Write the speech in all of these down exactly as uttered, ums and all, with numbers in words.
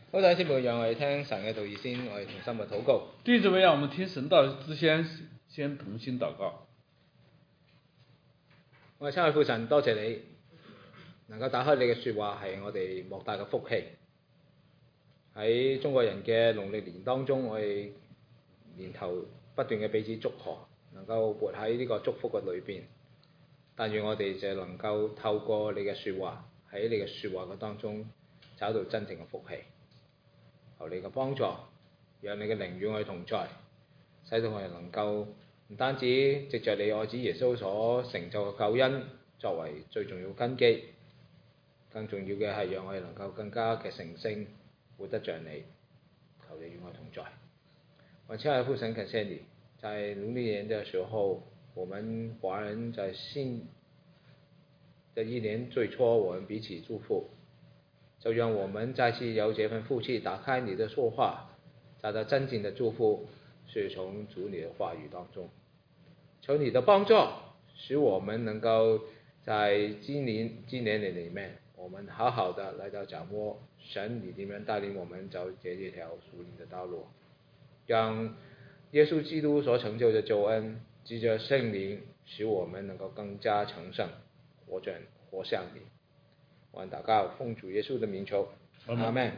好，弟兄姊妹，讓我哋聽神嘅道義先，我哋同心嘅禱告。 弟兄姊妹，讓我們聽神道之前，先同心禱告。 我哋親愛父神，多謝你能夠打開你嘅説話，係我哋莫大嘅福氣。喺中國人嘅農曆年當中，我哋年頭不斷嘅彼此祝賀，能夠活喺呢個祝福嘅裏邊。但願我哋就能夠透過你嘅説話，喺你嘅説話嘅當中找到真正嘅福氣。求你嘅幫助，讓你嘅靈與我哋同在，使到我哋能夠唔單止藉着你愛子耶穌所成就嘅救恩作為最重要根基，更重要嘅係讓我哋能夠更加嘅成聖，活得像你。求你與我同在。我親愛的父神，感謝你，在農曆年的時候，我們華人在新的一年最初，我們彼此祝福。就讓我們再次有這份福氣，打開你的說話，找到真正的祝福，是從主你的話語當中。求你的幫助，使我們能夠在今年今年裡面，我們好好的來到掌握神你點樣帶領我們走這一條屬靈的道路，讓耶穌基督所成就的救恩，藉着聖靈，使我們能夠更加成聖，活着活像你。我禱告，奉主耶穌的名求，阿們。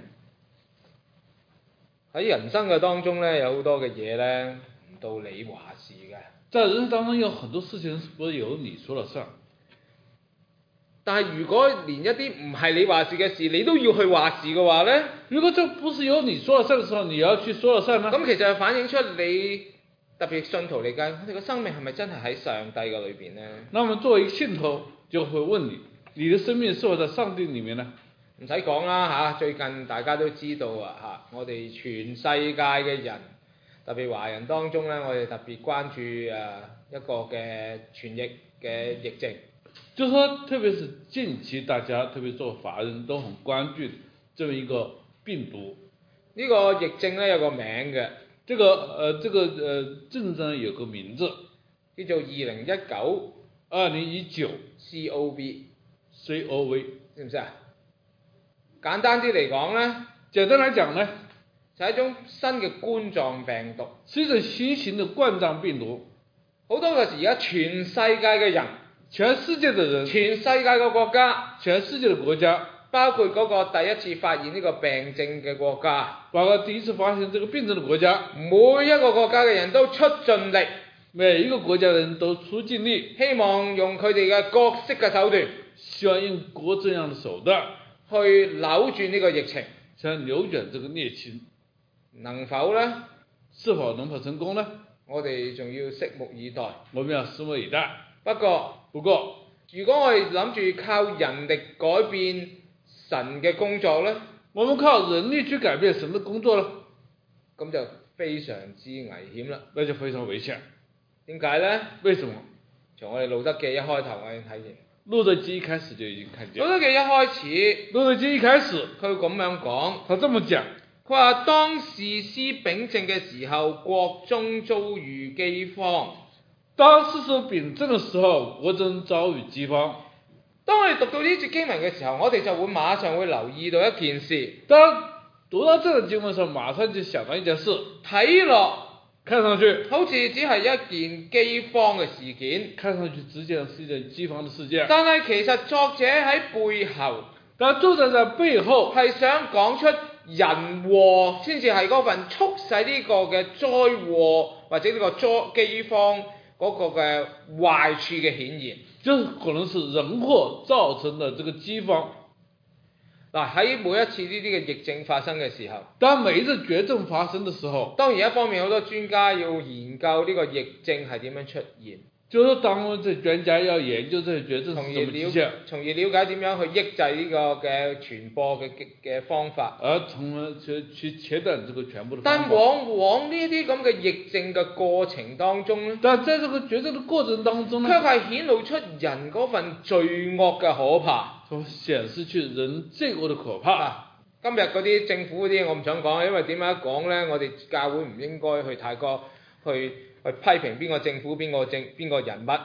喺人生嘅當中咧，有好多嘅嘢咧，唔到你話事嘅。 在人生當中有很多事情不是由你說了算。 但係如果連一啲唔係你話事嘅事，你都要去話事嘅話咧， 如果這不是由你說了算嘅時候，你要去說了算呢？ 咁其實係反映出你特別信徒嚟講，我哋嘅生命係咪真係喺上帝嘅裏邊咧？ 那麼作為信徒，就會問你。你的生命是否在上帝裡面呢？ 唔使講啦嚇，最近大家都知道啊嚇，我哋全世界嘅人，特別華人當中咧，我哋特別關注誒一個嘅傳疫嘅疫症。 就是說，特別是近期大家，特別做華人都很關注這麼一個病毒。 呢個疫症咧有個名嘅， 這個呃這個呃症狀有個名字， 叫做二零一九。 二零一九 C O V。 C O V 知唔知啊？簡單啲嚟講咧， 簡單嚟講咧， 就係一種新嘅冠狀病毒， 是一種新型嘅冠狀病毒。 好多嘅時而家全世界嘅人， 全世界嘅人， 全世界嘅國家， 全世界嘅國家， 包括嗰個第一次發現呢個病症嘅國家， 包括第一次發現這個病症嘅國家， 每一個國家嘅人都出盡力， 每一個國家嘅人都出盡力， 希望用佢哋嘅各式嘅手段。 希望用各這樣的手段去扭轉呢個疫情， 想扭轉這個疫情， 能否呢？ 是否能否成功呢？ 我哋仲要拭目以待。 我們要拭目以待。 不過， 不過， 如果我哋諗住靠人力改變神嘅工作呢， 我們靠人力去改變神的工作呢， 咁就非常之危險啦。 那就非常危險。 點解呢？ 為什麼？ 從我哋路德記一開頭我已經睇見。 路德記一開始就已經看見。 路德記一開始， 路德記一開始， 佢咁樣講， 他這麼講， 佢話當士師秉政嘅時候，國中遭遇饑荒。 當士師秉政嘅時候，國中遭遇饑荒。 當我哋讀到呢節經文嘅時候，我哋就會馬上會留意到一件事。 當讀到這個經文嘅時候，馬上就想到一件事， 睇落， 看上去好似只係一件饑荒嘅事件， 看上去只件是一件饑荒嘅事件。 但係其實作者喺背後， 但作者在背後係想講出人禍先至係嗰份促使呢個嘅災禍或者呢個災饑荒嗰個嘅壞處嘅顯現。 就是可能是人禍造成的這個饑荒。 嗱，喺每一次呢啲嘅疫症發生嘅時候， 當每一次絕症發生嘅時候， 當然一方面好多專家要研究呢個疫症係點樣出現， 就是當這專家要研究這個絕症是怎麼出現， 從而了解點樣去抑制呢個嘅傳播嘅嘅方法， 而從而去去切斷這個傳播的方法。 但往往呢啲咁嘅疫症嘅過程當中咧， 但在這個絕症嘅過程當中呢， 卻係顯露出人嗰份罪惡嘅可怕。 顯示出人罪惡的可怕。 啊、今日嗰啲政府嗰啲我唔想講，因為點樣講呢？我哋教會唔應該去太過去去批評邊個政府邊個政邊個人物。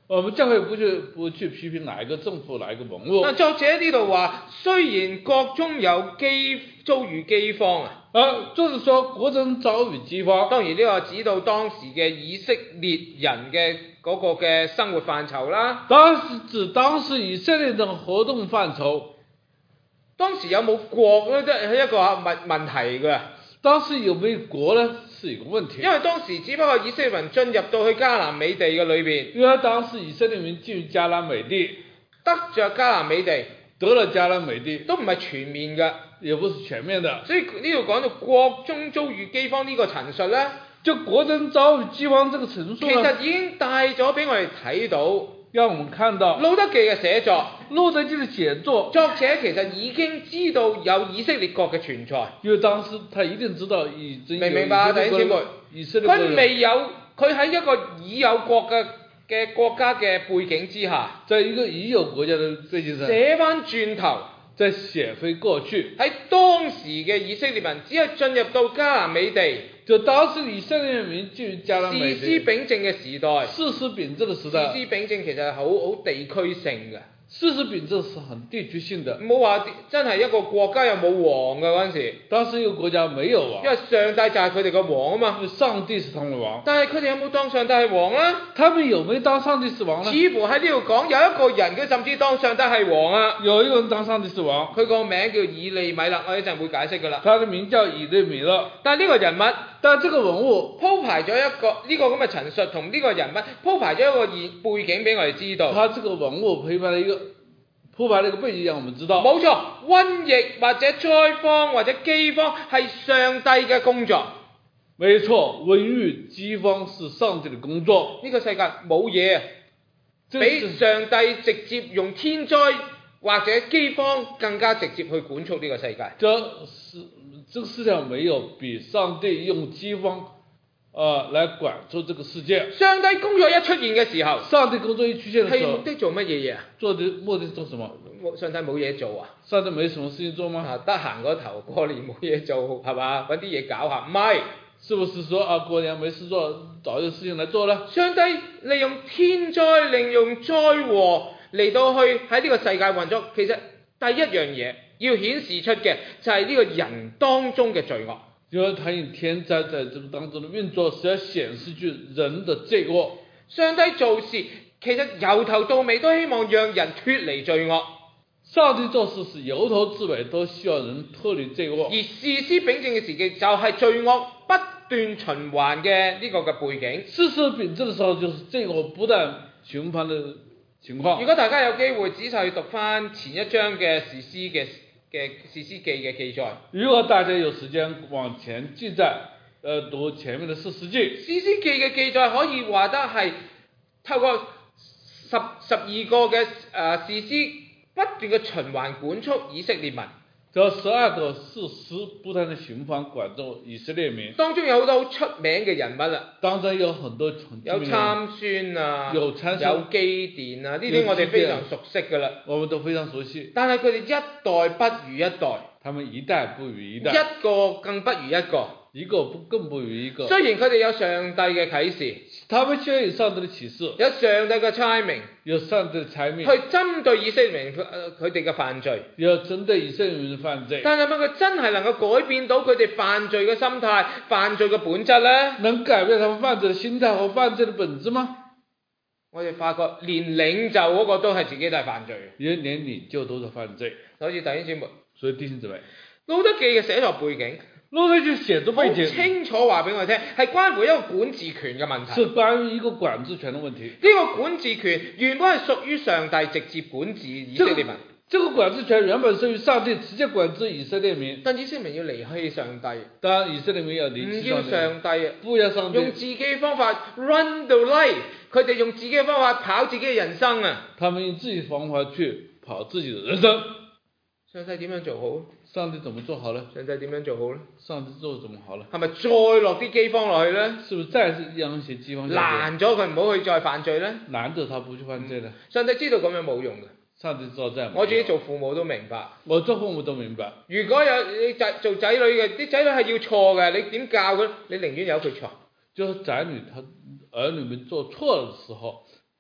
我們教會不去不去批評哪一個政府哪一個文物。 但作者呢度話，雖然國中有饑遭遇饑荒啊， 而作者說國中遭遇饑荒， 當然呢個指到當時嘅以色列人嘅嗰個嘅生活範疇啦。 當時指當時以色列人嘅活動範疇。 當時有冇國咧，都係一個問問題㗎。 當時有沒有國呢，是一個問題。 因為當時只不過以色列人進入到去迦南美地嘅裏邊， 因為當時以色列人進入迦南美地， 得着迦南美地， 得了迦南美地， 都唔係全面嘅， 也不是全面的。 所以呢度講到國中遭遇饑荒呢個陳述咧， 就國中遭遇饑荒這個陳述， 其實已經帶咗俾我哋睇到， 讓我們看到路德記嘅寫作， 路德記嘅寫作， 作者其實已經知道有以色列國嘅存在。 因為當時他一定知道已經有明唔明白，弟兄姊妹？ 以色列國， 佢未有，佢喺一個已有國嘅嘅國家嘅背景之下， 在一個已有國家嘅背景上， 寫翻轉頭， 再寫回過去。 喺當時嘅以色列民只係進入到迦南美地， 就當時以色列民進入迦南美地， 士師秉政嘅時代， 士師秉政嘅時代， 士師秉政其實係好好地區性嘅。 士師秉政是很地區性的， 唔好話真係一個國家有冇王嘅嗰陣時， 當時一個國家沒有王， 因為上帝就係佢哋嘅王啊嘛。 上帝是他們的王， 但係佢哋有冇當上帝係王啊？ 他們有沒有當上帝是王呢？ 似乎喺呢度講有一個人佢甚至當上帝係王啊。 有一個人當上帝是王， 佢個名叫以利米勒，我一陣會解釋㗎啦。 他的名叫以利米勒。 但係呢個人物， 但係這個文物鋪排咗一個呢個咁嘅陳述，同呢個人物鋪排咗一個現背景俾我哋知道。 他這個文物鋪排了一個鋪排了一個背景，讓我們知道。 冇錯，瘟疫或者災荒或者饑荒係上帝嘅工作。 沒錯，瘟疫饑荒是上帝的工作。 呢個世界冇嘢比上帝直接用天災或者饑荒更加直接去管束呢個世界。 這是這個世界沒有比上帝用饑荒呃來管束這個世界。 上帝工作一出現嘅時候， 上帝工作一出現嘅時候， 係目的做乜嘢嘢啊？ 做的目的做什麼？ 上帝冇嘢做啊？ 上帝沒什麼事情做嗎？ 啊，得閒嗰頭過年冇嘢做係嘛？揾啲嘢搞下，唔係。 是不是說啊過年沒事做，找一個事情來做呢？ 上帝利用天災，利用災禍嚟到去喺呢個世界運作。其實第一樣嘢要顯示出嘅就係呢個人當中嘅罪惡。 因為他用天災在這個當中的運作，是要顯示出人的罪惡。 上帝做事其實由頭到尾都希望讓人脫離罪惡。 上帝做事是由頭至尾都希望人脫離罪惡。 而士師秉政嘅時期就係罪惡不斷循環嘅呢個嘅背景。 士師秉政嘅時候就是罪惡不斷循環嘅情況。 如果大家有機會仔細去讀翻前一章嘅士師嘅嘅士師記嘅記載， 如果大家有時間往前記載，呃讀前面嘅士師記。 士師記嘅記載可以話得係透過十十二個嘅誒士師不斷嘅循環管束以色列民。 這十二個士師不斷的循環管束以色列民， 當中有好多好出名嘅人物啦。 當中有很多有參孫啊， 有參孫， 有基甸啊，呢啲我哋非常熟悉㗎啦。 我們都非常熟悉。 但係佢哋一代不如一代， 他們一代不如一代， 一個更不如一個， 一個不更不如一個。 雖然佢哋有上帝嘅啟示， 他們雖然有上帝嘅啟示， 有上帝嘅差命， 有上帝嘅差命， 去針對以色列民佢佢哋嘅犯罪， 有針對以色列民嘅犯罪。 但係乜佢真係能夠改變到佢哋犯罪嘅心態、犯罪嘅本質呢？ 能改變他們犯罪嘅心態和犯罪嘅本質嗎？ 我哋發覺連領袖嗰個都係自己都係犯罪嘅， 連連領袖都係犯罪。 好似弟兄姊妹， 所以弟兄姊妹， 路德記嘅寫作背景， 路德記寫作背景好清楚話俾我哋聽，係關乎一個管治權嘅問題。 是關於一個管治權嘅問題。 呢個管治權原本係屬於上帝直接管治以色列民。 這個管治權原本屬於上帝直接管治以色列民， 但以色列民要離開上帝， 當以色列民要離棄唔要上帝啊， 不要上帝， 用自己嘅方法 run the life，佢哋用自己嘅方法跑自己嘅人生啊！ 他們用自己嘅方法去跑自己嘅人生。 上帝點樣做好？ 上帝怎麼做好呢？ 上帝點樣做好呢？ 上帝做得怎麼好呢？ 係咪再落啲饑荒落去呢？ 是不是再讓一些饑荒？ 攔咗佢唔好去再犯罪呢？ 攔着他不去犯罪呢？ 上帝知道咁樣冇用嘅。 上帝知道這樣。 我自己做父母都明白。 我做父母都明白。 如果有你仔做仔女嘅，啲仔女係要錯嘅，你點教佢？你寧願由佢錯。 就是仔女他兒女們做錯嘅時候，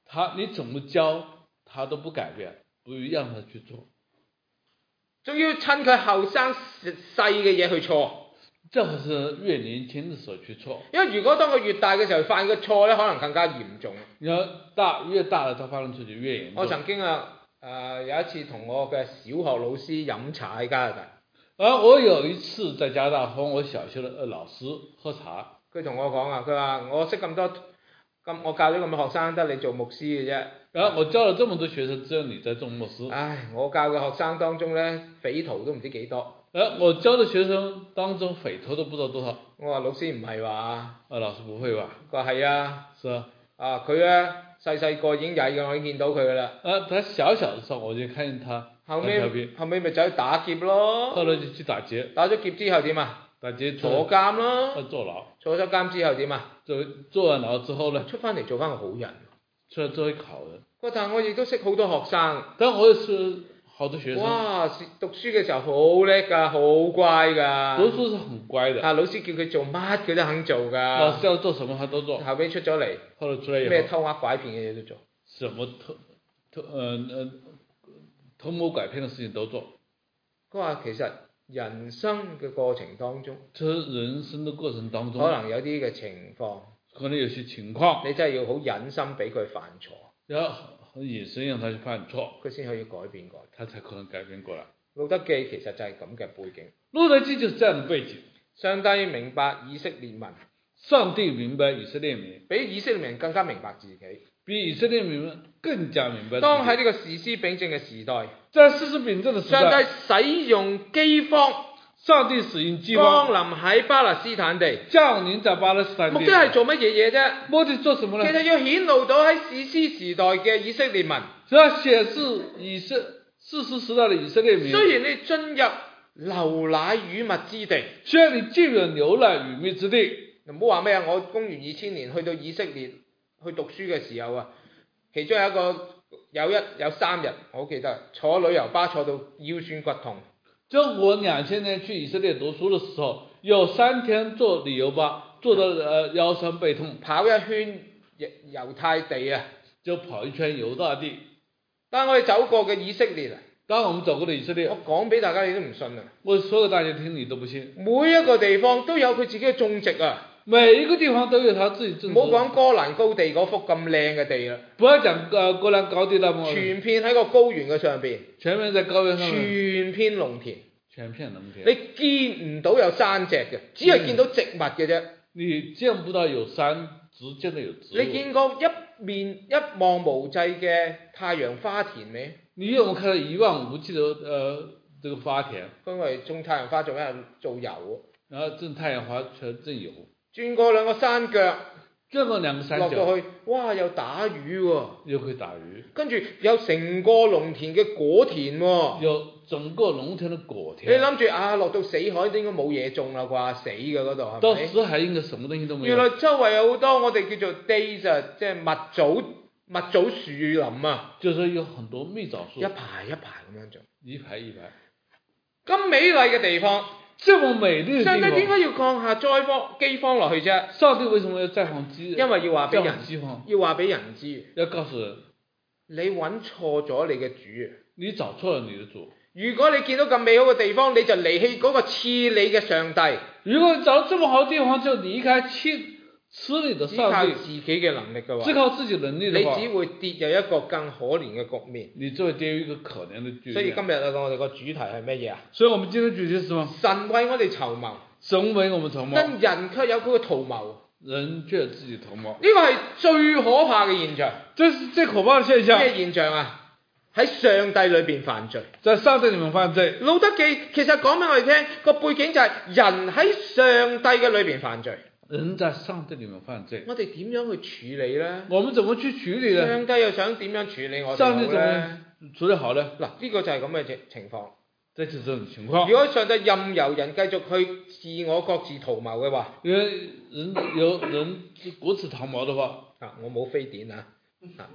他你怎麼教他都不改變，不讓他去做。 仲要趁佢後生細嘅嘢去錯。 這係是越年輕嘅時候去錯。 因為如果當佢越大嘅時候犯嘅錯咧，可能更加嚴重。 你要大越大了，他發生出去越嚴重。 我曾經啊誒、呃、有一次同我嘅小學老師飲茶喺加拿大。 啊，我有一次在加拿大和我小學嘅老師喝茶。 佢同我講啊，佢話我識咁多咁，我教咗咁多學生，得你做牧師嘅啫。 啊，我教咗這麼多學生，只有你在做牧師。 唉，我教嘅學生當中咧，匪徒都唔知幾多。 啊，我教嘅學生當中匪徒都不知道多少。 我話老師唔係話。 啊，老師不會吧？ 佢話係啊。 是啊。 啊，佢咧細細個已經曳嘅，我已經見到佢噶啦。 啊，他小小嘅時候我就看見他。 後尾後尾咪走去打劫咯。 後來就去打劫。 打咗劫之後點啊？ 打劫坐監咯。 坐牢。 坐咗監之後點啊？ 做做完牢之後咧？ 出翻嚟做翻個好人。 出嚟做一個好人。 佢但係我亦都識好多學生。 但我也是好多學生。 哇！讀書嘅時候好叻㗎，好乖㗎。 讀書是很乖的。 啊，老師叫佢做乜佢都肯做㗎。 老師要做什麼他都做。 後尾出咗嚟。 後來出嚟以後。 咩偷呃拐騙嘅嘢都做。 什麼偷偷呃呃偷摸拐騙嘅事情都做。 佢話其實人生嘅過程當中。 即係人生嘅過程當中。 可能有啲嘅情況。 可能有些情況。 你真係要好忍心俾佢犯錯。 要很忍心讓他去犯錯， 佢先可以改變過嚟， 他才可能改變過來。 路德記其實就係咁嘅背景。 路德記就是這樣的背景。 上帝明白以色列民。 上帝明白以色列民。 比以色列民更加明白自己。 比以色列民更加明白自己。 當喺呢個士師秉政嘅時代， 在士師秉政嘅時代， 上帝使用饑荒。 上帝使用饑荒降臨喺巴勒斯坦地， 降臨在巴勒斯坦地， 目的係做乜嘢嘢啫？ 目的做什麼呢？ 其實要顯露到喺士師時代嘅以色列民， 主要顯示以色士師時代嘅以色列民。 雖然你進入流奶與蜜之地， 雖然你進入流奶與蜜之地， 唔好話咩啊！我公元二千年去到以色列去讀書嘅時候啊，其中有一個有一有三日，我好記得坐旅遊巴坐到腰酸骨痛。 就我兩千年去以色列讀書的時候，有三天坐旅遊巴，坐到呃腰酸背痛， 跑一圈猶太地啊， 就跑一圈猶大地。 但係我哋走過嘅以色列啊， 當我們走過的以色列， 我講俾大家你都唔信啊！ 我說給大家聽，你都不信。 每一個地方都有佢自己嘅種植啊， 每一個地方都有他自己種植。 唔好講哥蘭高地嗰幅咁靚嘅地啦， 不要講呃哥蘭高地啦， 全片喺個高原嘅上邊， 全面在高原上面， 全片農田。 全片農田， 你見唔到有山脊嘅，只係見到植物嘅啫。 你見不到有山，只見到有植物。 你見過一面一望無際嘅太陽花田未？ 你有冇看到一望無際的呃這個花田？ 因為種太陽花做咩？做油喎。 然後種太陽花全種油。 轉過兩個山腳。 轉過兩個山腳。 落到去，哇！又打魚喎。 又可以打魚。 跟住有成個農田嘅果田喎。 有整個農田嘅果田。 你諗住啊，落到死海都應該冇嘢種啦啩，死嘅嗰度係咪？ 到死海應該什麼東西都冇。 原來周圍有好多我哋叫做 daisy，即係蜜棗蜜棗樹林啊。 就是有很多蜜棗樹。 一排一排咁樣種。 一排一排。 咁美麗嘅地方。 這麼美麗嘅地方。 上帝點解要降下災荒饑荒落去啫？ 上帝為什麼要災荒饑？ 因為要話俾人，要話俾人知。 要告訴人。 你揾錯咗你嘅主。 你找錯了你的主。 如果你見到咁美好嘅地方，你就離棄嗰個賜你嘅上帝。 如果你找到這麼好嘅地方，就離開賜賜你的上帝。 只靠自己嘅能力嘅話， 只靠自己能力嘅話， 你只會跌入一個更可憐嘅局面。 你只會跌入一個可憐嘅局面。 所以今日啊，我哋個主題係乜嘢啊？ 所以我們今天主題是什麼？ 神為我哋籌謀。 神為我們籌謀。 但人卻有佢嘅圖謀。 人卻有自己圖謀。呢個係最可怕嘅現象。 這是最可怕嘅現象。 咩現象啊？喺上帝裏邊犯罪， 在上帝裏面犯罪。 路德記其實講俾我哋聽個背景就係人喺上帝嘅裏邊犯罪。 人在上帝裏面犯罪。 我哋點樣去處理呢？ 我們怎麼去處理呢？ 上帝又想點樣處理我哋上帝怎麼處理好呢？ 嗱，呢個就係咁嘅情況。 這就是這種情況。 如果上帝任由人繼續去自我各自圖謀嘅話， 如果人有人各自圖謀嘅話， 啊，我冇非典啊。啊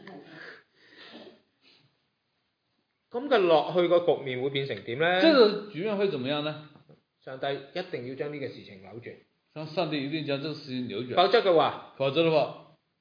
咁嘅落去個局面會變成點呢？ 這個局面會怎麼樣呢？ 上帝一定要將呢個事情扭轉。 上帝一定將這個事情扭轉。 否則嘅話， 否則嘅話，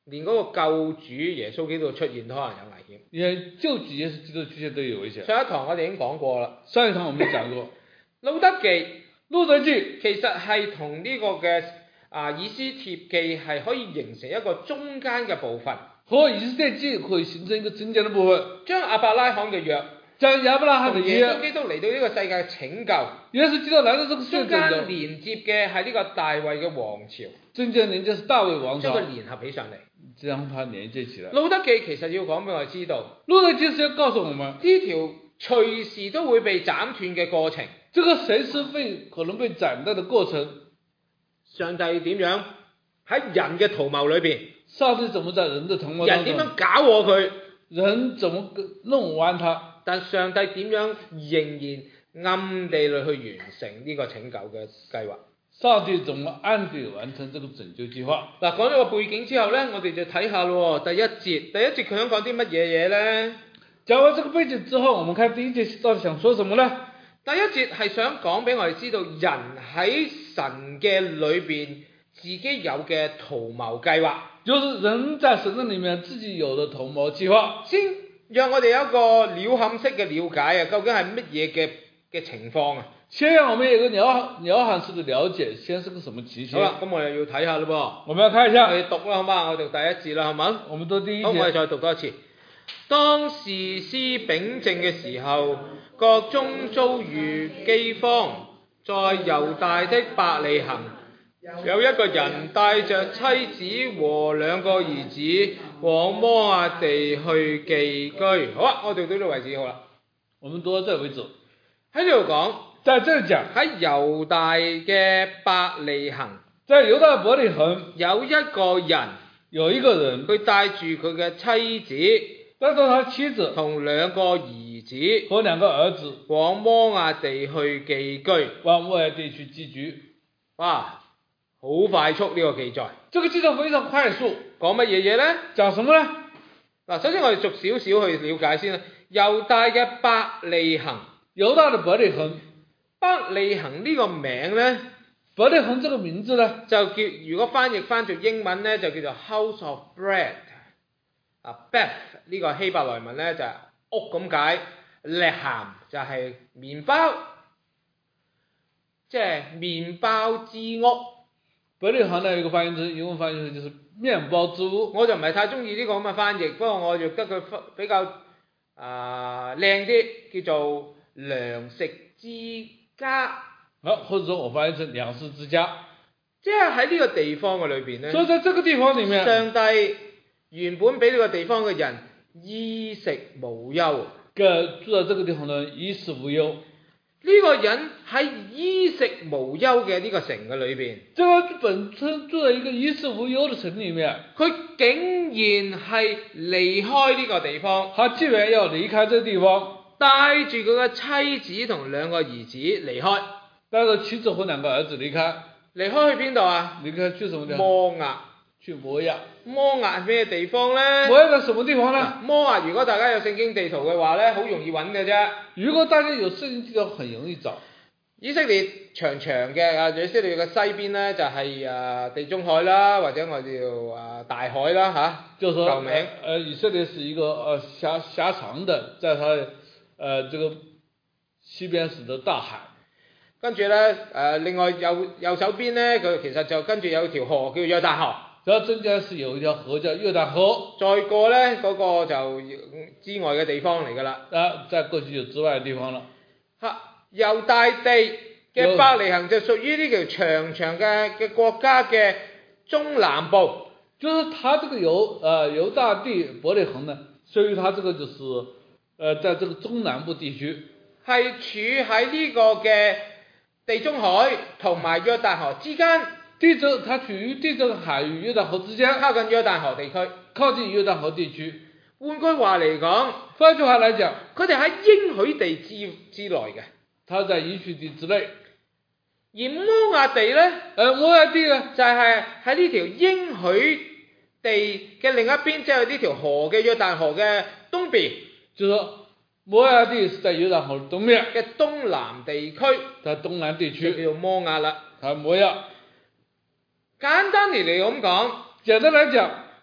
連嗰個救主耶穌基督出現都可能有危險。 連救主耶穌基督出現都有危險。 上一堂我哋已經講過啦。 上一堂我們講過， 路德記， 路德記其實係同呢個嘅啊以斯帖記係可以形成一個中間嘅部分。 和以斯帖記可以形成一個中間嘅部分。 將亞伯拉罕嘅約， 將亞伯拉罕嘅約， 耶穌基督嚟到呢個世界嘅拯救， 耶穌基督來到這個世界中間連接嘅係呢個大衛嘅王朝， 中間連接是大衛王朝， 將佢聯合起上嚟， 將它連接起來。 路德記其實要講俾我哋知道， 路德記是要告訴我們呢條隨時都會被斬斷嘅過程， 這個隨時會可能被斬斷嘅過程， 上帝點樣喺人嘅圖謀裏邊， 上帝怎麼在人的圖謀當中， 人點樣搞我佢， 人怎麼弄完他， 但上帝點樣仍然暗地裏去完成呢個拯救嘅計劃。 上帝怎麼暗地完成這個拯救計劃？ 嗱，講咗個背景之後呢，我哋就睇下咯。第一節，第一節佢想講啲乜嘢嘢呢？ 講完這個背景之後，我們看第一節到底想說什麼呢？ 第一節係想講俾我哋知道，人喺神嘅裏邊自己有嘅圖謀計劃， 就是人在神的裏面自己有的圖謀計劃。 先讓我哋有一個鳥瞰式嘅了解啊，究竟係乜嘢嘅嘅情況啊？ 先讓我們有一個鳥鳥瞰式的了解，先是個什麼情形？ 好啦，咁我哋要睇下咯噃。 我們要看一下， 我哋讀啦，好嘛？我讀第一節啦，好嘛？ 我們讀第一節。 好，我哋再讀多一次。當士師秉政嘅時候，國中遭遇饑荒，在猶大的伯利恆，有一個人帶着妻子和兩個兒子往摩亞地去寄居。好啊，我哋讀到呢個位置好啦。 我們讀到這個為止。 喺呢度講， 在這裡講， 喺猶大嘅伯利恆， 在猶大伯利恆有一個人， 有一個人， 佢帶住佢嘅妻子， 帶着他妻子同兩個兒子和兩個兒子往摩亞地去寄居。 往摩亞地去寄居。 哇，好快速呢個記載。 這個記載非常快速。 講乜嘢嘢呢？ 講什麼呢？ 嗱，首先我哋逐少少去了解先啦。猶大嘅伯利恆， 猶大的伯利恆， 伯利恆呢個名呢， 伯利恆這個名字呢， 就叫，如果翻譯翻做英文呢，就叫做 House of Bread。啊 ，Beth 呢個希伯來文呢，就係屋咁解，Lechem 就係麵包，即係麵包之屋。 伯利恆呢有一個翻譯詞，英文翻譯詞就是麵包之屋。 我就唔係太中意呢個咁嘅翻譯，不過我覺得佢比較啊靚啲，叫做糧食之家。 好，或者說我翻譯成糧食之家。 即係喺呢個地方嘅裏邊呢， 所以在這個地方裡面， 上帝原本俾呢個地方嘅人衣食無憂。 嘅住在這個地方呢，衣食無憂。 呢個人喺衣食無憂嘅呢個城嘅裏邊， 這個本身住在一個衣食無憂嘅城裡面， 佢竟然係離開呢個地方， 他既然要離開這個地方， 帶住佢嘅妻子同兩個兒子離開， 帶着妻子和兩個兒子離開， 離開去邊度啊？ 離開去什麼地方？ 摩押。 去摩押。 摩押係咩地方呢？ 摩押係什麼地方呢？ 摩押如果大家有聖經地圖嘅話呢，好容易揾嘅啫。 如果大家有聖經地圖，很容易找。 以色列長長嘅啊，以色列嘅西邊呢，就係、是、啊地中海啦，或者我哋叫啊大海啦嚇。 就是說， 舊名。 呃，以色列是一個呃狹狹長的，在它呃這個西邊是的大海。 跟住呢，誒、呃、另外右右手邊呢，佢其實就跟住有條河叫約旦河。 然後中間是有一條河叫約旦河。 再過呢，嗰、那個就之外嘅地方嚟㗎啦。 啊，再過去就之外嘅地方啦。 嚇，猶大地嘅伯利恆就屬於呢條長長嘅嘅國家嘅中南部。 就是它這個猶呃猶大地伯利恆呢，屬於它這個就是呃在這個中南部地區， 係處喺呢個嘅地中海同埋約旦河之間。 地中它處於地中海與約旦河之間， 靠近約旦河地區。 靠近約旦河地區。 換句話嚟講， 換句話嚟講， 佢哋喺應許地之之內嘅。 它在應許地之內。 而摩亞地呢， 誒摩亞地呢， 就係喺呢條應許地嘅另一邊，即係呢條河嘅約旦河嘅東邊。 就係摩亞地是在約旦河東面嘅東南地區。 在東南地區。 就叫做摩亞啦。 係摩亞。 簡單嚟嚟咁講， 簡單嚟講，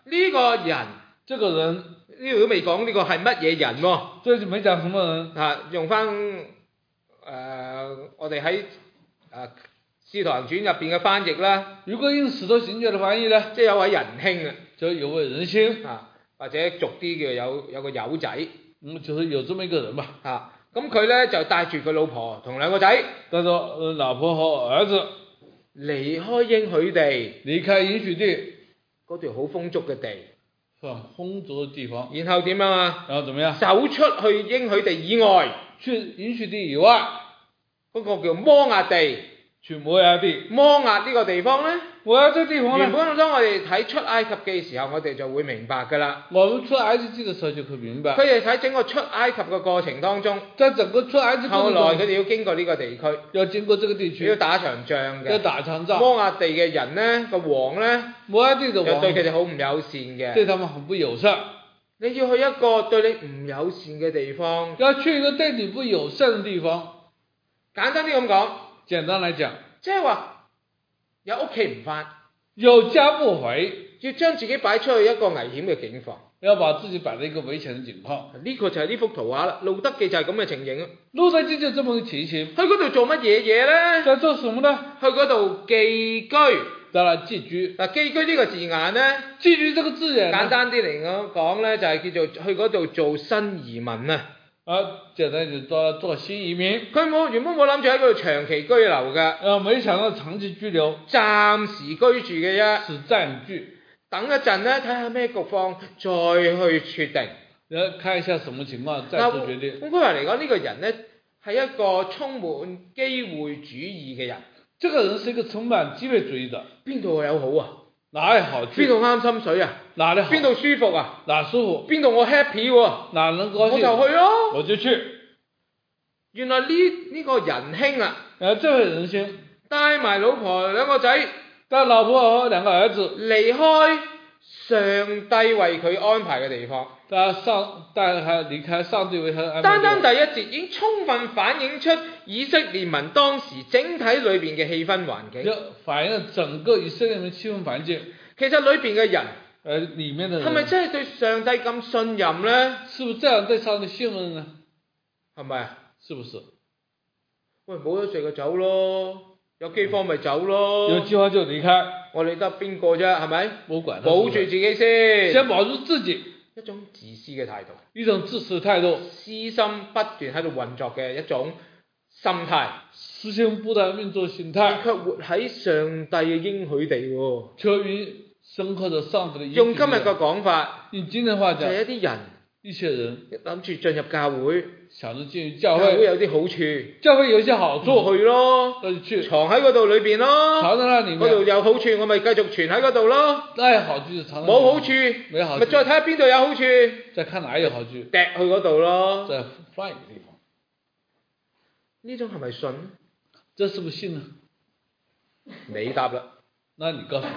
呢個人這個人呢度都未講呢個係乜嘢人喎？ 這就沒講什麼人。 啊，用翻誒、呃、我哋喺誒《使徒行傳》入邊嘅翻譯啦， 如果用《使徒行傳》嘅翻譯呢， 即係有位仁兄啊， 就有位仁兄啊，或者俗啲嘅有有個友仔， 嗯，就是有這麼一個人吧。 啊，咁佢咧就帶住佢老婆同兩個仔， 帶着呃老婆和兒子離開應許地， 離開應許地嗰條好豐足嘅地， 很豐足的地方， 然後點樣啊？ 然後怎麼樣？ 走出去應許地以外， 去應許地以外， 嗰個叫摩押地。 去摩押地。 摩押呢個地方咧， 摩押這個地方呢， 原本當我哋睇出埃及記嘅時候，我哋就會明白㗎啦。 我們出埃及記嘅時候就可以明白。 佢哋喺整個出埃及嘅過程當中， 在整個出埃及過後程中， 來佢哋要經過呢個地區， 要經過這個地區， 要打場仗要嘅。 打場仗。 摩押地嘅人咧，個王咧， 摩押地嘅就王對佢哋好唔友善嘅。 對他們很不友善。 你要去一個對你唔友善嘅地方， 要去一個對你不友善嘅地方。 簡單啲咁講， 簡單來講， 即係話有屋企唔返， 有家不回， 要將自己擺出去一個危險嘅境況。 要把自己擺在一個危險嘅境況。 呢個就係呢幅圖畫啦，路德記就係咁嘅情形啊。 路德記就這麼個情形。 去嗰度做乜嘢嘢咧？ 在做什麼呢？ 去嗰度寄居。 在那寄居。 嗱，寄居呢個字眼咧， 寄居這個字眼， 簡單啲嚟講講咧，就係叫做去嗰度做新移民啊。 啊，簡單就做做新移民。 佢冇原本冇諗住喺嗰度長期居留㗎。 啊，沒想到長期居留。 暫時居住嘅啫。 是暫居。 等一陣咧，睇下咩局況，再去決定。 然後看一下什麼情況，再做決定。 換句話嚟講，呢個人咧係一個充滿機會主義嘅人。 這個人是一個充滿機會主義的。 邊度有好啊？ 哪裡好去？ 邊度啱心水啊？ 哪裡好？ 邊度舒服啊？ 哪舒服？ 邊度我 happy 喎？ 哪能高興？ 我就去咯。 我就去。原來呢呢個仁兄啊， 誒，這位仁兄帶埋老婆兩個仔， 帶老婆和兩個兒子離開上帝為佢安排嘅地方。 帶上帶他離開上帝為他安排。 單單第一節已經充分反映出以色列民當時整體裏邊嘅氣氛環境。 反映整個以色列民氣氛環境。 其實裏邊嘅人， 誒，裡面嘅人係咪真係對上帝咁信任呢？ 是不是這樣對上帝信任呢？ 係咪啊？ 是不是？ 喂，冇得食就走咯，有饑荒咪走咯。 有饑荒就離開。我理得邊個啫？係咪？ 冇管。 保住自己先。 先保住自己。 一種自私嘅態度。 一種自私嘅態度。 私心不斷喺度運作嘅一種心態。 私心不斷運作心態。 卻活喺上帝嘅應許地喎。 卻深刻的上帝的應許。 用今日嘅講法。 用今日嘅話講。就係一啲人。 一些人諗住進入教會， 想着進入教會， 教會有啲好處， 教會有一些好處， 去咯， 去藏喺嗰度裏邊咯， 藏喺那裡面， 嗰度有好處，我咪繼續存喺嗰度咯。 唉，好處就藏喺冇好處， 沒好處， 咪再睇下邊度有好處， 再看哪有好處， 掟去嗰度咯。 再放一個地方。 呢種係咪信？ 這是不是信呢？ 你答啦。 那你告訴我。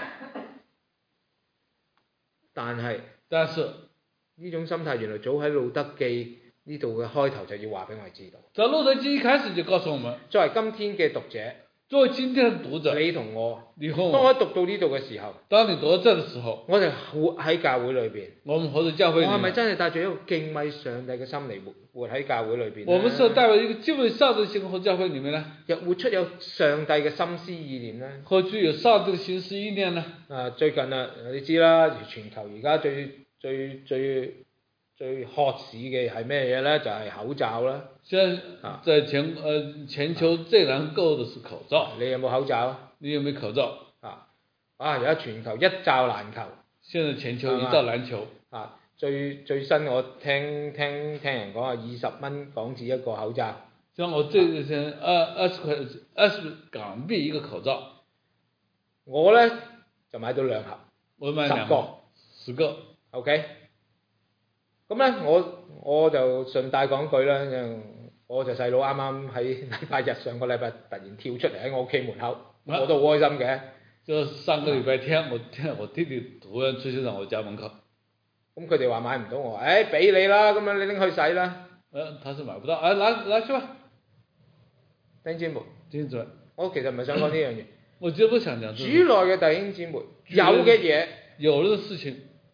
但係， 但是。 呢種心態原來早喺路德記呢度嘅開頭就要話俾我哋知道。 在路德記一開始就告訴我們， 作為今天嘅讀者， 作為今天嘅讀者， 你同我， 你和我， 當我讀到呢度嘅時候， 當你讀到這嘅時候， 我哋活喺教會裏邊， 我們活在教會裏面， 我係咪真係帶住一個敬畏上帝嘅心嚟活活喺教會裏邊？ 我們是帶住一個敬畏上帝嘅心活在教會裏面呢？ 又活出有上帝嘅心思意念呢？ 活出有上帝嘅心思意念呢？ 啊，最近啊，你知啦，全球而家最最最最 hot 市嘅係咩嘢咧？就係、是、口罩啦。 現在在全呃全球最難購嘅是口罩。 你有冇口罩？ 你有冇口罩？ 啊啊！而家全球一罩難求。 現在全球一罩難求。 啊，最最新我聽聽聽人講啊，二十蚊港紙一個口罩。 像我最近二二十塊二十港幣一個口罩。 我咧就買到兩盒。 我買兩個。 十個。OK。 咁咧，我我就順帶講句啦，我就細佬啱啱喺禮拜日上個禮拜突然跳出嚟喺我屋企門口，啊、我都好開心嘅。 就上個禮拜天，我聽我弟弟突然出現在我家門口。 咁佢哋話買唔到，我話誒俾你啦，咁樣你拎去洗啦。 誒，他是買不到，誒拿拿去吧。 弟兄姊妹， 弟兄姊妹， 我其實唔係想講呢樣嘢。 我就不想講。主內嘅弟兄姊妹有嘅嘢， 有嘅事情。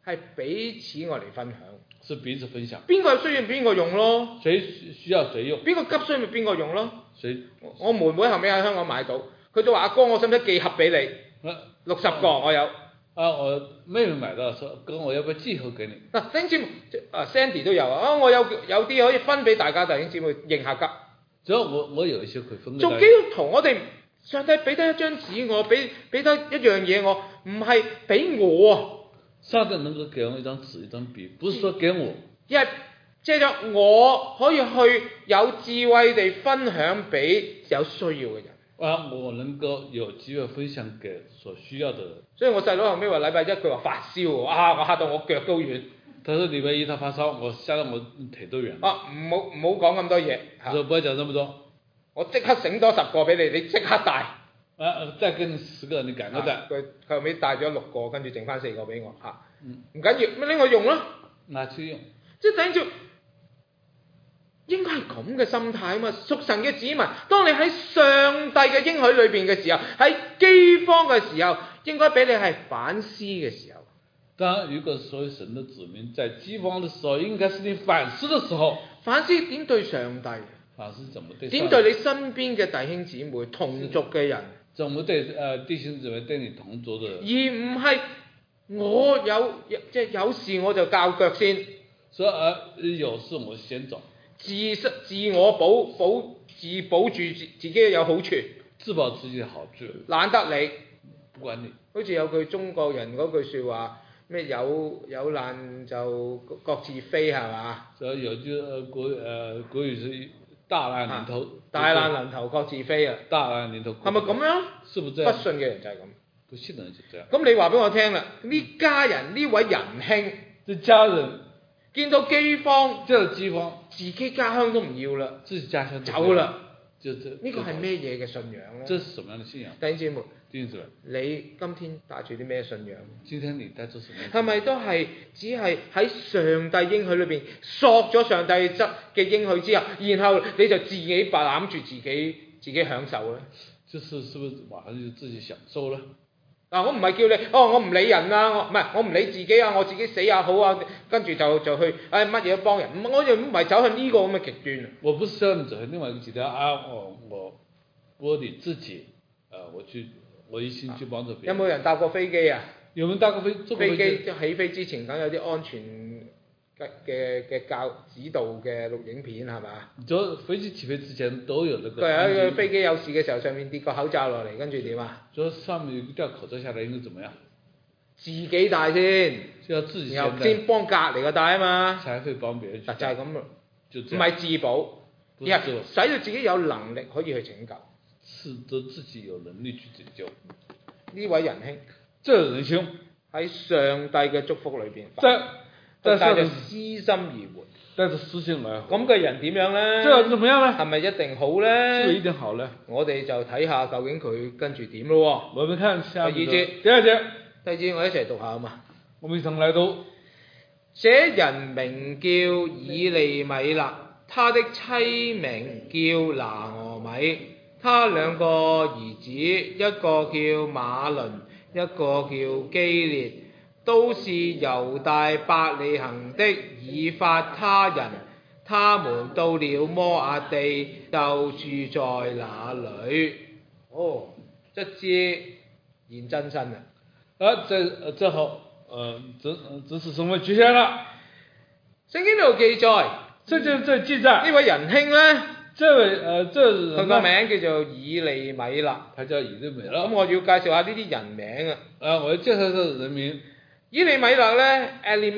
係彼此我嚟分享。 是彼此分享， 邊個有需要邊個用咯， 誰需需要誰用， 邊個急需咪邊個用咯。 誰我我妹妹後尾喺香港買到，佢就話：阿哥，我使唔使寄盒俾你？ 啊六十個我有。 啊，我妹妹買到說，哥，我要不要寄盒給你？ 嗱，弟兄姊妹，啊 Sandy 都有啊，我有有啲可以分俾大家弟兄姊妹應下急。 只要我我有一些可以分給大家。 做基督徒，我哋上帝俾得一張紙我，俾俾得一樣嘢我，唔係俾我啊， 上帝能夠給我一張紙一張筆，不是說給我， 而係借咗我可以去有智慧地分享俾有需要嘅人。 啊，我能夠有機會分享給所需要的人。 所以我細佬後尾話禮拜一佢話發燒喎，啊我嚇到我腳都軟。 他說禮拜一他發燒，我嚇到我腿都軟。 啊唔好唔好講咁多嘢。 他說不要講這麼多。 我即刻醒多十個俾你，你即刻帶。 啊，再跟十個，你趕快帶。 佢佢後尾帶咗六個，跟住剩翻四個俾我嚇。 嗯， 唔緊要，咪拎我用咯。 拿去用。 即係等住。應該係咁嘅心態啊嘛，屬神嘅子民，當你喺上帝嘅應許裏邊嘅時候，喺饑荒嘅時候，應該俾你係反思嘅時候。 當然，如果所有神的子民在饑荒的時候，應該是你反思的時候。 反思點對上帝？ 反思怎麼對？ 點對你身邊嘅弟兄姊妹、同族嘅人？ 怎麼對？誒，弟兄姊妹對你同族的人？ 而唔係我有即係有事我就較腳先。 所以誒，有事我先走。 自自我保保自保住自自己有好處， 自保自己嘅好處， 懶得你， 不管你。 好似有句中國人嗰句説話，咩有有難就各自飛係嘛？ 所以有句誒國誒國語是大難臨頭， 大難臨頭各自飛啊！ 大難臨頭。係咪咁樣？ 是不是這樣？ 不信嘅人就係咁。 不信的人就這樣。 咁你話俾我聽啦，呢家人呢位仁兄， 這家人。 見到饑荒， 即係饑荒， 自己家鄉都唔要啦， 自己家鄉走啦， 就這呢個係咩嘢嘅信仰咧？ 這是什麼樣嘅信仰？ 弟兄姊妹， 弟兄姊妹， 你今天帶住啲咩信仰？ 今天你帶住什麼？ 係咪都係只係喺上帝應許裏邊索咗上帝質嘅應許之後，然後你就自己白攬住自己自己享受咧？ 就是是不是馬上就自己享受咧？ 嗱，我唔係叫你，哦，我唔理人啊，我唔係，我唔理自己啊，我自己死也好啊，跟住就就去，唉，乜嘢都幫人，我又唔係走向呢個咁嘅極端。 我不是要你走向另外一個極端啊！我我我你自己，啊，我去，我一心去幫助別人。 有冇人搭過飛機啊？ 有冇搭過飛？坐過飛機？ 飛機起飛之前，梗有啲安全嘅嘅嘅教指導嘅錄影片係嘛？ 就飛機起飛之前都有那個。 佢喺個飛機有事嘅時候，上面跌個口罩落嚟，跟住點啊？ 就上面掉口罩下來，應該怎麼樣？ 自己戴先， 就要自己然後先幫隔離個戴啊嘛。 才會幫別人。 就係咁咯， 就唔係自保，而係使到自己有能力可以去拯救。 使得自己有能力去拯救。 呢位仁兄， 這仁兄喺上帝嘅祝福裏邊， 在在帶着私心而活， 帶着私心來活。 咁嘅人點樣咧？ 這人怎麼樣咧？ 係咪一定好咧？ 是不是一定好咧？ 我哋就睇下究竟佢跟住點咯。 我們看下第二節， 第二節， 第二節我一齊讀下啊嘛。 我們一同來讀。 這人名叫以利米勒，他的妻名叫拿俄米，他兩個兒子，一個叫馬倫，一個叫基列，都是猶大伯利恆的以法他人。他們到了摩押地，就住在那裏。哦，卒之現真身啦！ 啊，這這好，呃，這這是什麼局限了？ 聖經度記載， 這就這記載呢位仁兄咧， 這位呃，這佢個名叫做以利米勒， 他叫以利米勒。 咁我要介紹下呢啲人名啊。 啊，我要介紹下人名。 以利米勒咧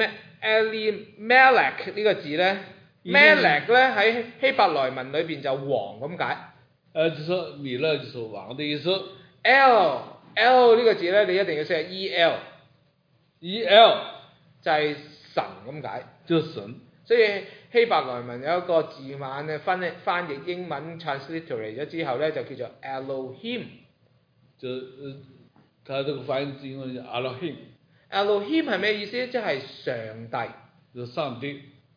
，Elimelech 呢個字咧 ，Melech 咧喺希伯來文裏邊就王咁解。 誒，就說米勒就是王的意思。 L L 呢個字咧，你一定要寫 E L，E L 就係神咁解。 就神。 所以希伯來文有一個字眼嘅翻翻譯英文 transliterate 咗之後咧，就叫做 Elohim。就呃，佢這個翻譯字英文叫 Elohim。Elohim 係咩意思？即係上帝。 就上帝。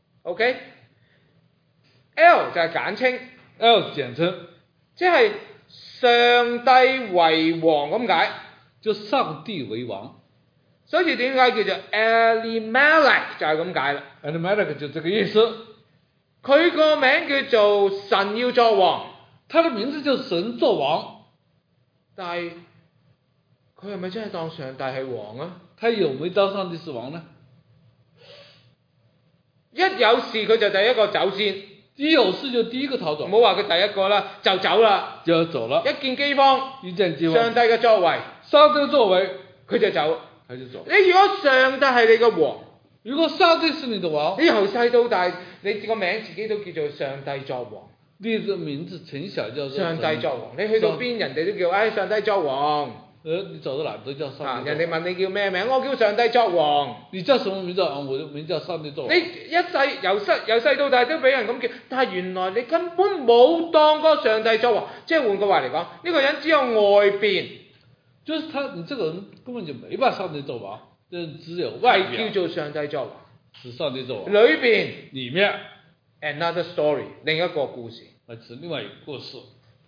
OK。L 就係簡稱。 L 簡稱。 即係上帝為王咁解。 就上帝為王。 所以點解叫做 Elimelech 就係咁解啦。 Elimelech 就這個意思。 佢個名叫做神要作王， 他的名字就是神作王， 但係佢係咪真係當上帝係王啊？ 他有沒有當上帝是王呢？ 一有事佢就第一個走先， 一有事就第一個逃走， 唔好話佢第一個啦，就走啦， 就要走了。 一見饑荒， 一見饑荒， 上帝嘅作為， 上帝嘅作為， 佢就走， 他就走。 你如果上帝係你嘅王， 如果上帝是你的王， 你由細到大，你個名自己都叫做上帝作王。 你的名字從小叫做上帝作王，你去到邊人哋都叫，唉、哎、上帝作王。 呃，你走到哪都叫上帝。 人哋問你叫咩名，我叫上帝作王。 你叫什麼名字啊？我的名叫上帝作王。 你一世由細由細到大都俾人咁叫，但係原來你根本冇當過上帝作王。即係換句話嚟講，呢、這個人只有外邊， 就是他，你這個人根本就沒把上帝作王，就只有外邊叫做上帝作王， 是上帝作王。 裏邊裡面 another story 另一個故事， 那是另外一個故事。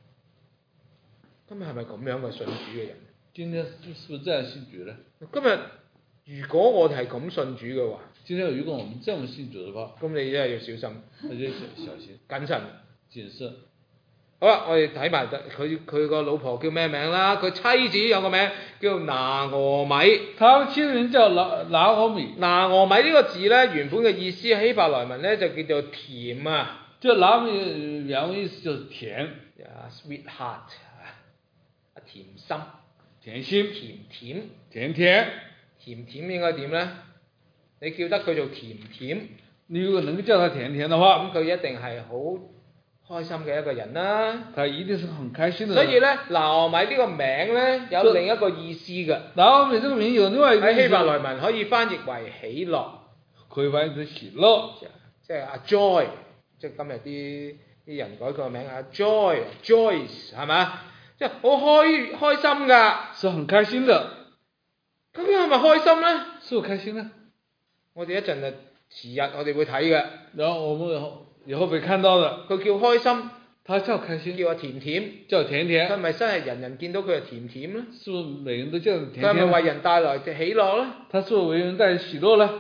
今日係咪咁樣嘅信主嘅人？ 今天是不是這樣信主呢？ 今日如果我哋係咁信主嘅話， 今天如果我們這麼信主嘅話， 咁你真係要小心， 那就小小心謹慎。 謹慎。 好啦，我哋睇埋佢佢個老婆叫咩名啦？佢妻子有個名叫拿俄米。 他的妻子名叫拿拿俄米。 拿俄米呢個字咧，原本嘅意思喺希伯來文咧就叫做甜啊。 就拿俄米原文意思就是甜。 啊 ，sweet heart 啊，甜心。 甜心。 甜甜。 甜甜。 甜甜應該點咧？你叫得佢做甜甜， 你如果能夠叫他甜甜的話， 咁佢一定係好開心嘅一個人啦。 他一定是很開心的。 所以咧，拿俄米呢個名咧有另一個意思嘅。 拿俄米這個名有另外一個意思。喺希伯來文可以翻譯為喜樂， 可以翻譯成喜樂， 即係阿 Joy，即係今日啲啲人改佢個名阿 Joy，Joyce 係咪？即係好開開心㗎。 是很開心的。 咁樣係咪開心咧？ 是唔開心咧？ 我哋一陣就遲日我哋會睇嘅。 然後我們以後以後會看到的。 佢叫開心， 他叫開心， 叫阿甜甜， 叫甜甜。 佢係咪真係人人見到佢係甜甜咧？ 是不是每人都叫甜甜？ 佢係咪為人帶來嘅喜樂咧？ 他是不是為人帶來喜樂咧？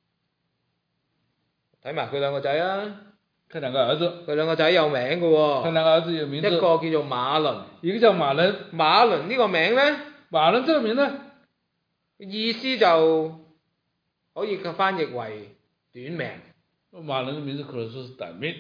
睇埋佢兩個仔啊！ 佢兩個兒子。 佢兩個仔有名嘅喎。 佢兩個兒子有名字。 一個叫做馬倫， 一個叫馬倫。 馬倫呢個名咧？ 馬倫這個名呢？ 意思就可以翻譯為短命。 馬倫嘅名字可能說是短命。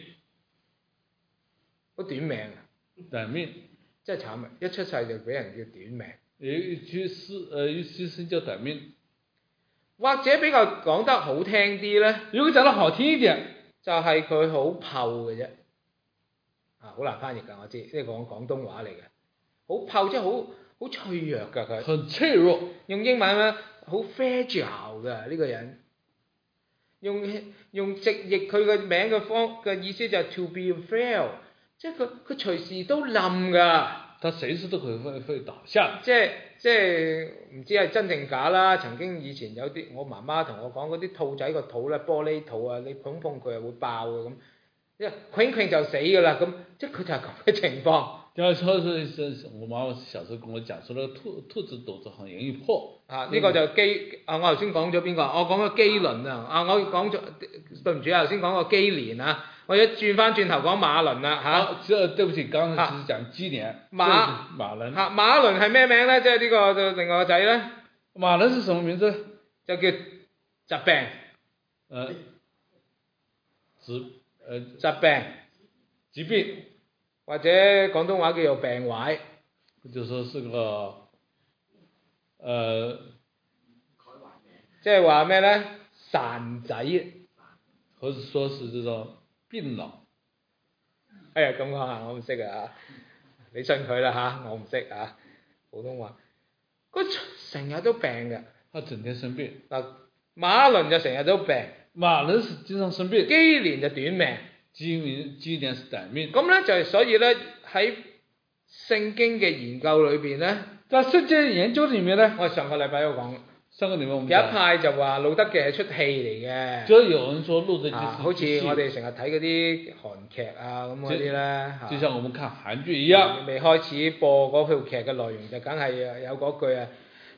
好短命啊！ 短命。 真係慘啊！一出世就俾人叫短命。 一出世，誒一出生叫短命。 或者比較講得好聽啲咧， 如果講得好聽一點， 就係佢好泡嘅啫。啊，好難翻譯㗎，我知，即係講廣東話嚟嘅。好泡即係好好脆弱㗎佢。 很脆弱。用英文咧，好 fragile 㗎呢個人。用用直譯佢嘅名嘅方嘅意思就係 to be frail，即係佢佢隨時都冧㗎。 他隨時都可以會會倒下。 即係即係唔知係真定假啦。曾經以前有啲我媽媽同我講嗰啲兔仔個肚咧，玻璃肚啊，你碰碰佢係會爆嘅咁，因為揈揈就死㗎啦咁，即係佢就係咁嘅情況。 就係說是我媽媽小時候跟我講，說那個兔兔子肚子很容易破。 啊，呢、這個就基啊，我頭先講咗邊個？我講個基倫啊，啊我講咗對唔住啊，頭先講個基連啊。我一轉翻轉頭講馬倫啦嚇， 即係對不起，剛才只是講基連。 馬馬倫嚇馬倫係咩名咧？即係呢個就另外個仔咧。 馬倫是什麼名字？ 就叫疾病。 誒，疾誒疾病。 疾病。 或者廣東話叫做病壞。 就說是個誒， 即係話咩咧？孱仔。 或者說是這種病老。 哎呀，咁講下我唔識啊，你信佢啦嚇，我唔識啊，普通話。佢成日都病嘅。 他整天生病。 嗱，馬倫就成日都病。 馬倫是經常生病。 基連就短命。 基連基連是短命。 咁咧就係所以咧喺聖經嘅研究裏邊咧， 在聖經研究裡面咧， 我哋上個禮拜有講。 上個禮拜我們有一派就話《路德記》係出戲嚟嘅。 就有人說《路德記》 啊，好似我哋成日睇嗰啲韓劇啊咁嗰啲咧， 就像我們看韓劇一樣。 未開始播嗰套劇嘅內容就梗係有嗰句啊，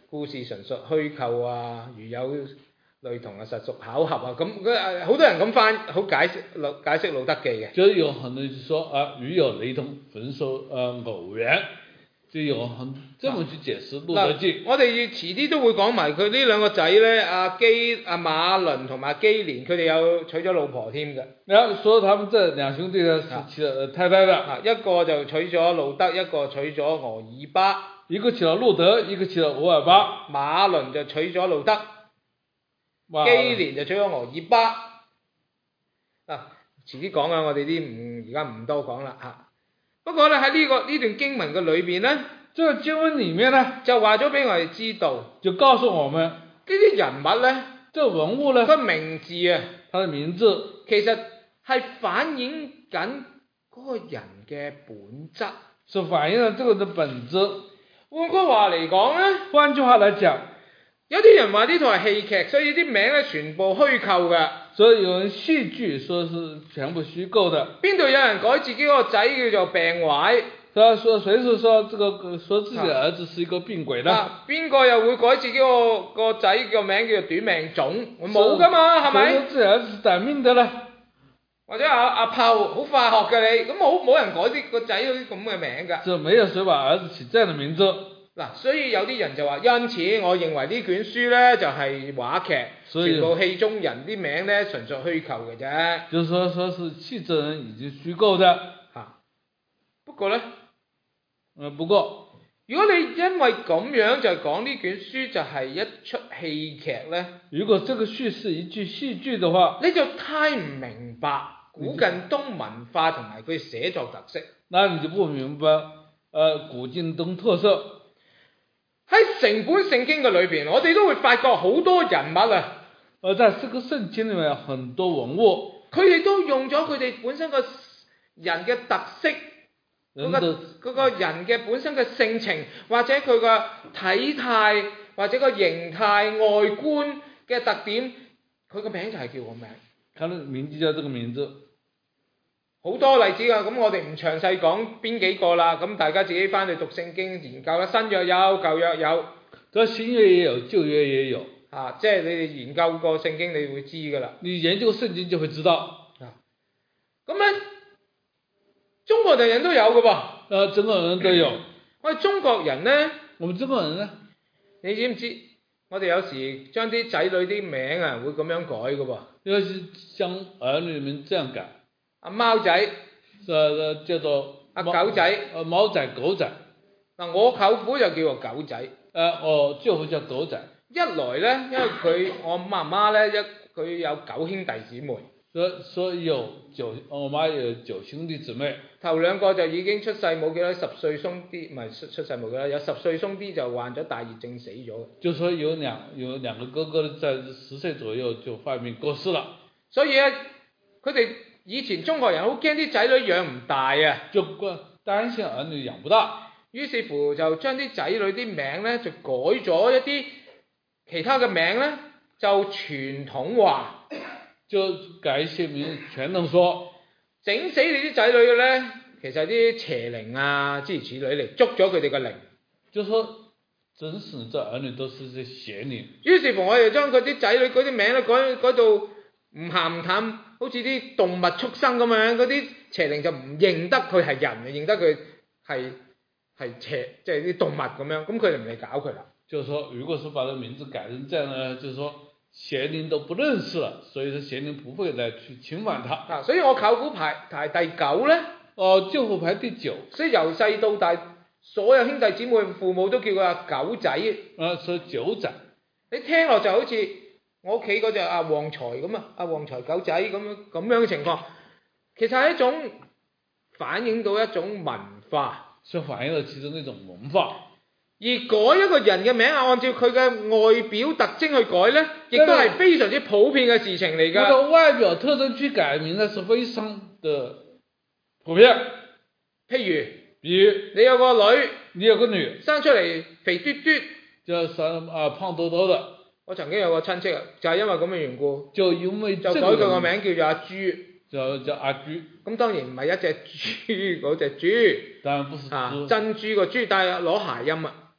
故事純屬虛構啊，如有類同啊，實屬巧合啊。咁佢好多人咁翻好解釋路解釋路德記嘅。 就有很多人就說啊，與有雷同，純屬呃偶然，就有很這麼去解釋路德記。 我哋遲啲都會講埋佢呢兩個仔咧，阿基阿馬倫同埋基連，佢哋有娶咗老婆添嘅。 然後說他們這兩兄弟呢是娶了太太的， 啊，一個就娶咗路德，一個娶咗俄爾巴。 一個娶了路德，一個娶了俄爾巴。 馬倫就娶咗路德，基連就娶咗俄爾巴。啊，遲啲講啊，我哋啲唔而家唔多講啦嚇。不過咧喺呢個呢段經文嘅裏邊咧， 這個經文裡面呢就話咗俾我哋知道， 就告訴我們呢啲人物咧， 這文物呢， 個名字啊， 他的名字其實係反映緊嗰個人嘅本質， 是反映了這個的本質。 換句話嚟講咧， 換句話來講， 有啲人話呢套係戲劇，所以啲名咧全部虛構嘅。 所以有人戲劇說是全部虛構的。 邊度有人改自己個仔叫做病壞？ 他說誰是說這個說自己的兒子是一個病鬼呢？ 邊個、啊、又會改自己個個仔個名叫做短命種？冇噶嘛，係咪？ 誰說自己兒子是短命的呢？ 或者阿阿炮好化學嘅你，咁冇冇人改啲個仔嗰啲咁嘅名㗎？ 就沒有誰把兒子起這樣的名字。 嗱，所以有啲人就話，因此我認為呢卷書咧就係、是、話劇，全部戲中人啲名咧純屬虛構嘅啫。 就是說，說是戲中人已經虛構的。 嚇、啊，不過咧， 嗯，不過， 如果你因為咁樣就講呢卷書就係一出戲劇咧， 如果這個敘是一句戲劇的話， 你就太唔明白古近東文化同埋佢寫作特色。 那你就不明白，呃，古近東特色。 喺成本聖經嘅裏邊，我哋都會發覺好多人物啊。 而在這個聖經裏面，很多文物， 佢哋都用咗佢哋本身個人嘅特色，嗰、那個嗰、那個人嘅本身嘅性情，或者佢個體態，或者個形態、外觀嘅特點，佢個名就係叫個名。 佢嘅名字叫這個名字。 好多例子㗎，咁我哋唔詳細講邊幾個啦，咁大家自己翻去讀聖經研究啦。新約有，舊約有， 咁新約也有，舊約也有。啊， 即係你哋研究過聖經，你會知㗎啦。 你研究聖經就會知道。 啊，咁咧，中國人人都有㗎噃。 呃，中國人都有。 我哋中國人咧， 我們中國人咧， 你知唔知？我哋有時將啲仔女啲名啊，會咁樣改㗎噃。 有時將兒女名這樣改。 阿貓仔， 誒叫做阿狗仔， 誒貓仔狗仔。 嗱，我舅父就叫做狗仔。誒， 我舅父叫狗仔。 一來咧，因為佢我媽媽咧一佢有九兄弟姊妹。 所所以有九，我媽有九兄弟姊妹。頭兩個就已經出世冇幾多，十歲鬆啲，唔係出世冇幾多，有十歲鬆啲就患咗大熱症死咗。 就說有兩有兩個哥哥在十歲左右就患病過世了。 所以咧，佢哋。以前中國人好驚啲仔女養唔大啊， 就擔心兒女養不大， 於是乎就將啲仔女啲名咧就改咗一啲其他嘅名咧，就傳統化， 就改一些名傳統說， 整死你啲仔女嘅咧，其實啲邪靈啊諸如此類嚟捉咗佢哋嘅靈， 就說整死你這兒女都是啲邪靈。 於是乎我哋將佢啲仔女嗰啲名咧改改到唔鹹唔淡。好似啲動物畜生咁樣，嗰啲邪靈就唔認得佢係人，認得佢係係邪，即係啲動物咁樣，咁佢就唔嚟搞佢啦。 就是說，如果是把個名字改成這樣呢，就是說邪靈都不認識了，所以說邪靈不會再去侵犯他。 啊，所以我舅父排排第九咧。 哦，舅父排第九。所以由細到大，所有兄弟姊妹父母都叫佢阿狗仔。 啊，所以九仔。 你聽落就好似我屋企嗰隻阿旺財咁啊，阿旺財狗仔咁樣咁樣嘅情況，其實係一種反映到一種文化， 就反映到其中一種文化。 而改一個人嘅名啊，按照佢嘅外表特徵去改咧，亦都係非常之普遍嘅事情嚟㗎。 嗰個外表特徵去改名咧，是非常的普遍。 譬如， 比如你有個女， 你有個女生出嚟肥嘟嘟， 就生啊胖嘟嘟的。 我曾經有個親戚啊，就係因為咁嘅緣故， 就因為就改佢個名叫做阿豬， 就叫阿豬。 咁當然唔係一隻豬嗰隻豬， 當然不是豬， 啊珍珠個豬，但係攞諧音啊。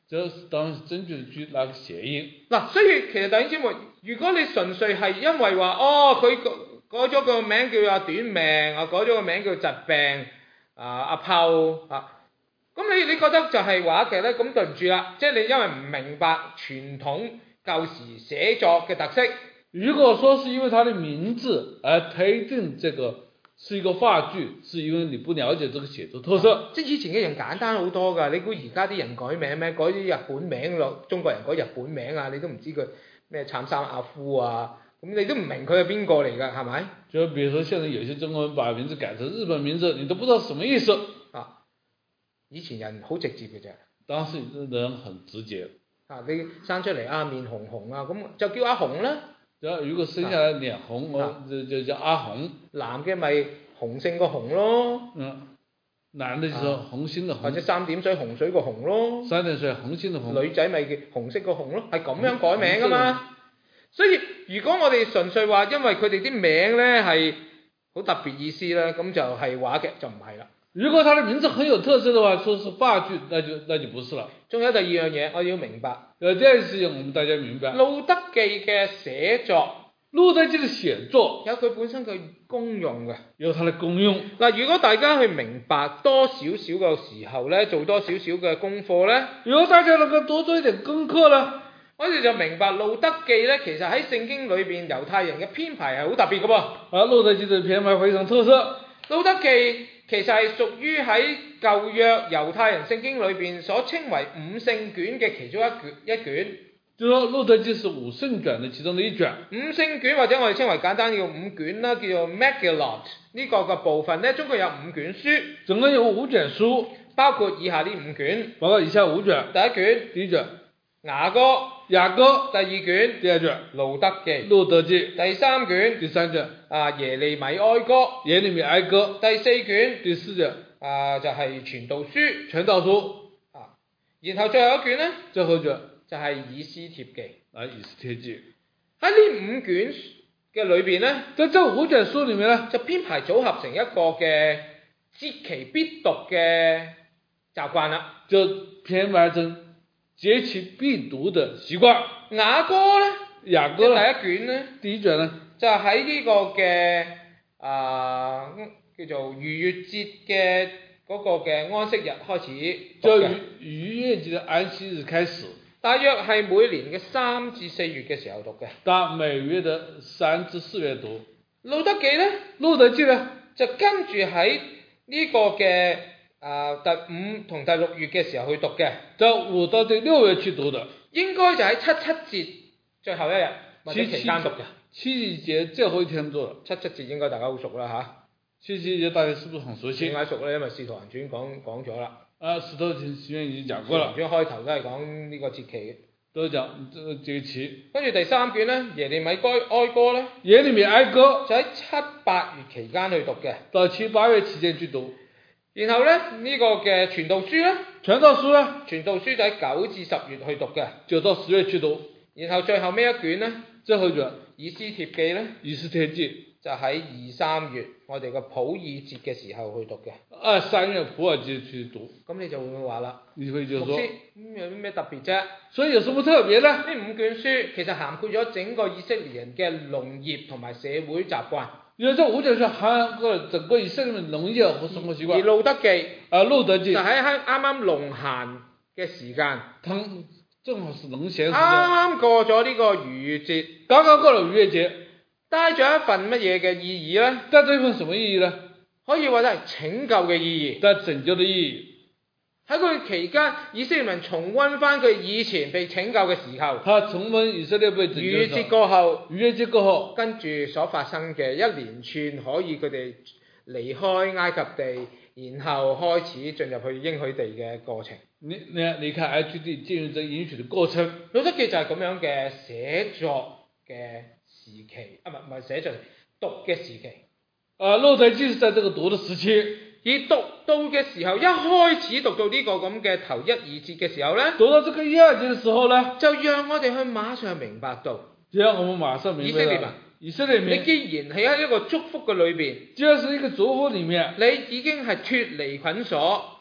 這是當然是根據據那個諧音。 嗱，所以其實弟兄姊妹，如果你純粹係因為話哦，佢改改咗個名叫阿短命，啊改咗個名叫疾病，啊阿炮啊，咁你你覺得就係話劇咧？咁對唔住啦，即係你因為唔明白傳統舊時寫作嘅特色。 如果說是因為它的名字而推定這個是一個話劇，是因為你不了解這個寫作特色。 即係以前嘅人簡單好多㗎，你估而家啲人改名咩？改啲日本名落，中國人改日本名啊，你都唔知佢咩杉山阿夫啊，咁你都唔明佢係邊個嚟㗎，係咪？ 就比如說現在有些中國人把名字改成日本名字，你都不知道什麼意思。 啊，以前人好直接嘅啫。 當時人很直接。 啊，你生出嚟啊面紅紅啊，咁就叫阿紅啦。 如果生下來臉紅，我就就叫阿紅。 男嘅咪紅勝個紅咯。 嗯，男的就紅心的紅。 或者三點水紅水個紅咯。 三點水紅心的紅。 女仔咪叫紅色個紅咯，係咁樣改名噶嘛。所以如果我哋純粹話，因為佢哋啲名咧係好特別意思咧，咁就係話劇就唔係啦。 如果他的名字很有特色的話，說是話劇，那就那就不是了。 仲有第二樣嘢，我要明白。 有第二件事情，我們大家明白。 路德記嘅寫作， 路德記嘅寫作有佢本身嘅功用嘅， 有它的功用。 嗱，如果大家去明白多少少嘅時候咧，做多少少嘅功課咧， 如果大家能夠多做一點功課咧， 我哋就明白路德記咧，其實喺聖經裏邊猶太人嘅編排係好特別嘅噃。 啊，路德記嘅編排非常特色。 路德記其實係屬於喺舊約猶太人聖經裏邊所稱為五聖卷嘅其中一卷一卷。 就說路德記是五聖卷嘅其中的一卷。五聖卷或者我哋稱為簡單叫五卷啦，叫做 Megillot 呢個嘅部分咧，總共有五卷書。 總共有五卷書， 包括以下呢五卷。 包括以下五卷。 第一卷， 第一卷。 雅歌。 雅歌。 第二卷。 第二卷。 路德記。 路德記。 第三卷。 第三卷。 啊耶利米哀歌。 耶利米哀歌。 第四卷。 第四卷。 啊就係傳道書。 傳道書。 啊，然後最後一卷咧。 最後一卷。 就係以斯帖記。 啊，以斯帖記。 喺呢五卷嘅裏邊咧， 在這五卷書裏面咧， 就編排組合成一個嘅節期必讀嘅習慣啦。 就編排成節期必讀嘅習慣。 雅歌咧， 雅歌第一卷咧， 第一卷咧， 就喺呢個嘅啊、呃、叫做逾越節嘅嗰個嘅安息日開始讀嘅。 就逾越節嘅安息日開始。 大約係每年嘅三至四月嘅時候讀嘅。 但每月嘅三至四月讀。 路德記咧， 路德記咧就跟住喺呢個嘅啊、呃、第五同第六月嘅時候去讀嘅。 就五到第六月去讀嘅。 應該就喺七七節最後一日或者期間讀嘅。 七七節最後一天做嘅。 七七節應該大家好熟啦嚇。 七七節大家是不是很熟悉？ 點解熟咧？因為《使徒行傳》講講咗啦。 啊，使徒行傳已經講過啦。 使徒行傳開頭都係講呢個節期嘅。 都講這個節期。 跟住第三卷咧，耶利米哀哀歌咧。 耶利米哀歌。 就喺七八月期間去讀嘅。 到七八月期間去讀。 然後咧呢、這個嘅傳道書咧。 傳道書咧。 傳道書就喺九至十月去讀嘅。 就到十月去讀。 然後最後尾一卷咧。 最後一卷。 以斯帖記咧。 以斯帖記。 就喺二三月我哋嘅普爾節嘅時候去讀嘅。 二三月普爾節去讀。 咁你就會話啦。 你會就說。 咁有啲咩特別啫？ 所以有什麼特別呢？ 呢五卷書其實涵括咗整個以色列人嘅農業同埋社會習慣。 因為這五卷書涵蓋整個以色列人農業和生活習慣。 而路德記。 啊，路德記。 就喺啱啱農閒嘅時間。 正正好是農閒時間。 啱啱過咗呢個逾越節。 剛剛過了逾越節。 帶咗一份乜嘢嘅意義呢？ 帶咗一份什麼意義呢？ 可以話係拯救嘅意義。 帶拯救嘅意義。 喺佢期間，以色列人重溫翻佢以前被拯救嘅時候。 他重溫以色列被拯救嘅時候。逾越節過後。 逾越節過後。跟住所發生嘅一連串可以佢哋離開埃及地，然後開始進入去應許地嘅過程。 你你離開埃及地進入這應許嘅過程。 路德記就係咁樣嘅寫作嘅時期，啊唔係唔係寫作讀嘅時期。 啊，路德記是在這個讀嘅時期。 而讀到嘅時候，一開始讀到呢個咁嘅頭一二節嘅時候咧， 讀到這個一二節嘅時候咧， 就讓我哋去馬上明白到， 就讓我們馬上明白到，以色列民，以色列民， 你既然係喺一個祝福嘅裏邊， 既然是一個祝福裡面， 你已經係脫離捆鎖，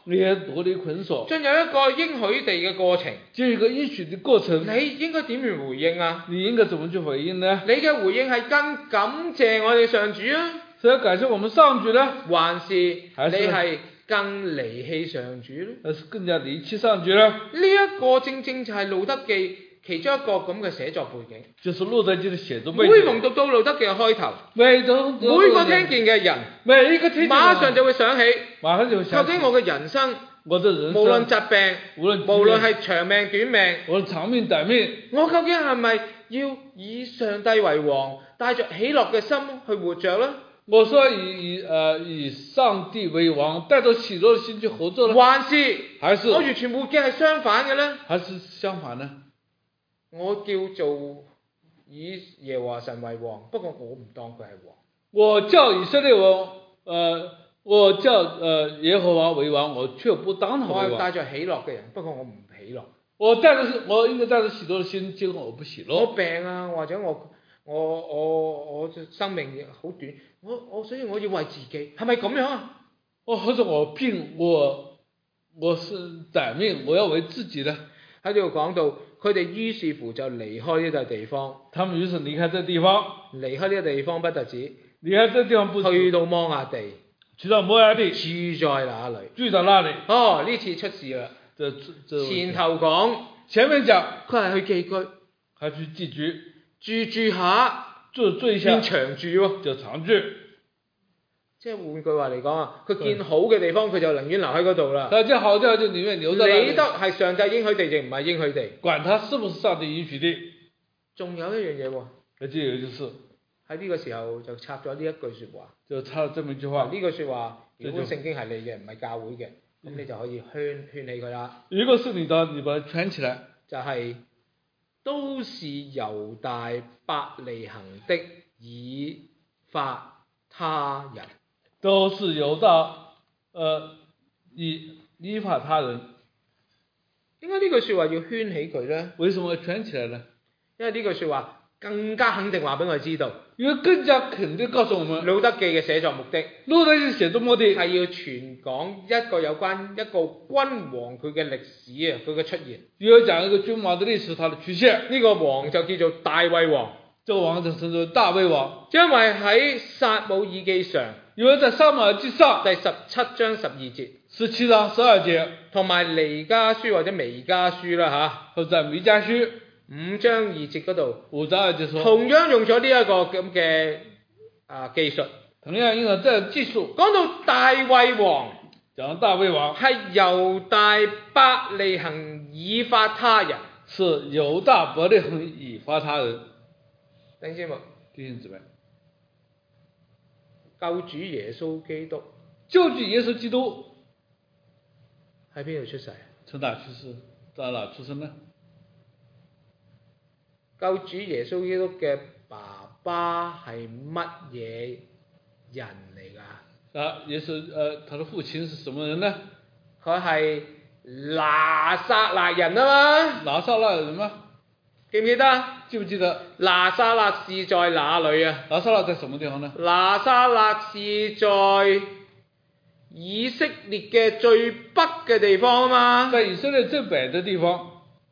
你也脫離捆鎖， 進入一個應許地嘅過程， 這一個應許的過程， 你應該點樣回應啊？ 你應該怎麼去回應呢？ 你嘅回應係更感謝我哋上主啊， 是要感謝我們上主呢， 還是你還是係更離棄上主呢？ 還是更加離棄上主呢？ 呢一個正正就係路德記其中一個咁嘅寫作背景。 就是路德記的寫作背每景。 逢讀到路德記嘅開頭， 每都每個聽見嘅人， 每一個聽見的人馬上就會想起， 馬上就會究想起竟我嘅人生， 我的人生， 無論疾病， 無論無論係長命短命， 無論長命短命， 我究竟係咪要以上帝為王，帶着喜樂嘅心去活着呢？ 我說以以呃以上帝為王，帶着喜樂的心去活着呢？ 還是還是我完全活嘅係相反嘅呢？ 還是相反呢？ 我叫做以耶和華神為王，不過我唔當佢係王。 我叫以色列王，呃，我叫呃耶和華為王，我卻不當他為王。 我係帶着喜樂嘅人，不過我唔喜樂。 我帶着我應該帶着喜樂的心，結果我不喜樂。 我病啊，或者我我我我生命好短，我我所以我要為自己，係咪咁樣啊？ 我或者我病，我我是短命，我要為自己的。 喺呢度講到，佢哋於是乎就離開呢個地方。 他們於是離開這地方， 離開呢個地方不特止， 離開這地方不止， 去到摩亞地， 去到摩亞地， 住在那裡， 住在那裡。 哦，呢次出事啦！ 這這前頭講， 前面講佢係去寄居， 還去寄居， 住住下， 住住一下， 變長住喎， 就長住。 即係換句話嚟講啊，佢見好嘅地方，佢就寧願留喺嗰度啦。 他見好地方就寧願留在那裡。 理得係上帝應許地定唔係應許地， 管他是不是上帝應許地。 仲有一樣嘢喎， 而且有就是喺呢個時候就插咗呢一句説話， 就插咗這麼一句話。 呢句説話，如果聖經係你嘅，唔係教會嘅，咁你就可以圈圈起佢啦。 如果是你的，你把它圈起來。 就係、是、都是猶大伯利恆的以法他人， 都是猶大，呃，以以法他人。 點解呢句説話要圈起佢呢？ 為什麼要圈起來呢？ 因為呢句説話更加肯定話俾我哋知道， 因為更加肯定告訴我們， 路德記嘅寫作目的， 路德記寫作目的係要傳講一個有關一個君王佢嘅歷史啊，佢嘅出現。 要講一個君王的歷史，他的出現。 呢個王就叫做大衛王， 這個王就稱作大衛王。 因為喺撒母耳記上， 因為在撒母耳記上第十七章十二節， 十七章十二節， 同埋彌迦書或者彌迦書啦嚇， 或者彌迦書五章二節嗰度， 五章二節說， 同樣用咗呢一個咁嘅啊技術， 同樣用咗這個技術。 講到大衛王， 講到大衛王係猶大伯利恆以法他人， 是猶大伯利恆以法他人。 弟兄姊妹， 弟兄姊妹， 救主耶穌基督， 救主耶穌基督喺邊度出世？ 從哪去世？在哪出生呢？ 救主耶穌基督嘅爸爸係乜嘢人嚟㗎？ 啊，耶穌，呃，他的父親是什麼人呢？ 佢係拿撒勒人啊嘛。 拿撒勒人嗎？ 記唔記得？ 記唔記得？ 拿撒勒是在哪裏啊？ 拿撒勒在什麼地方呢？ 拿撒勒是在以色列嘅最北嘅地方啊嘛。 在以色列最北嘅地方。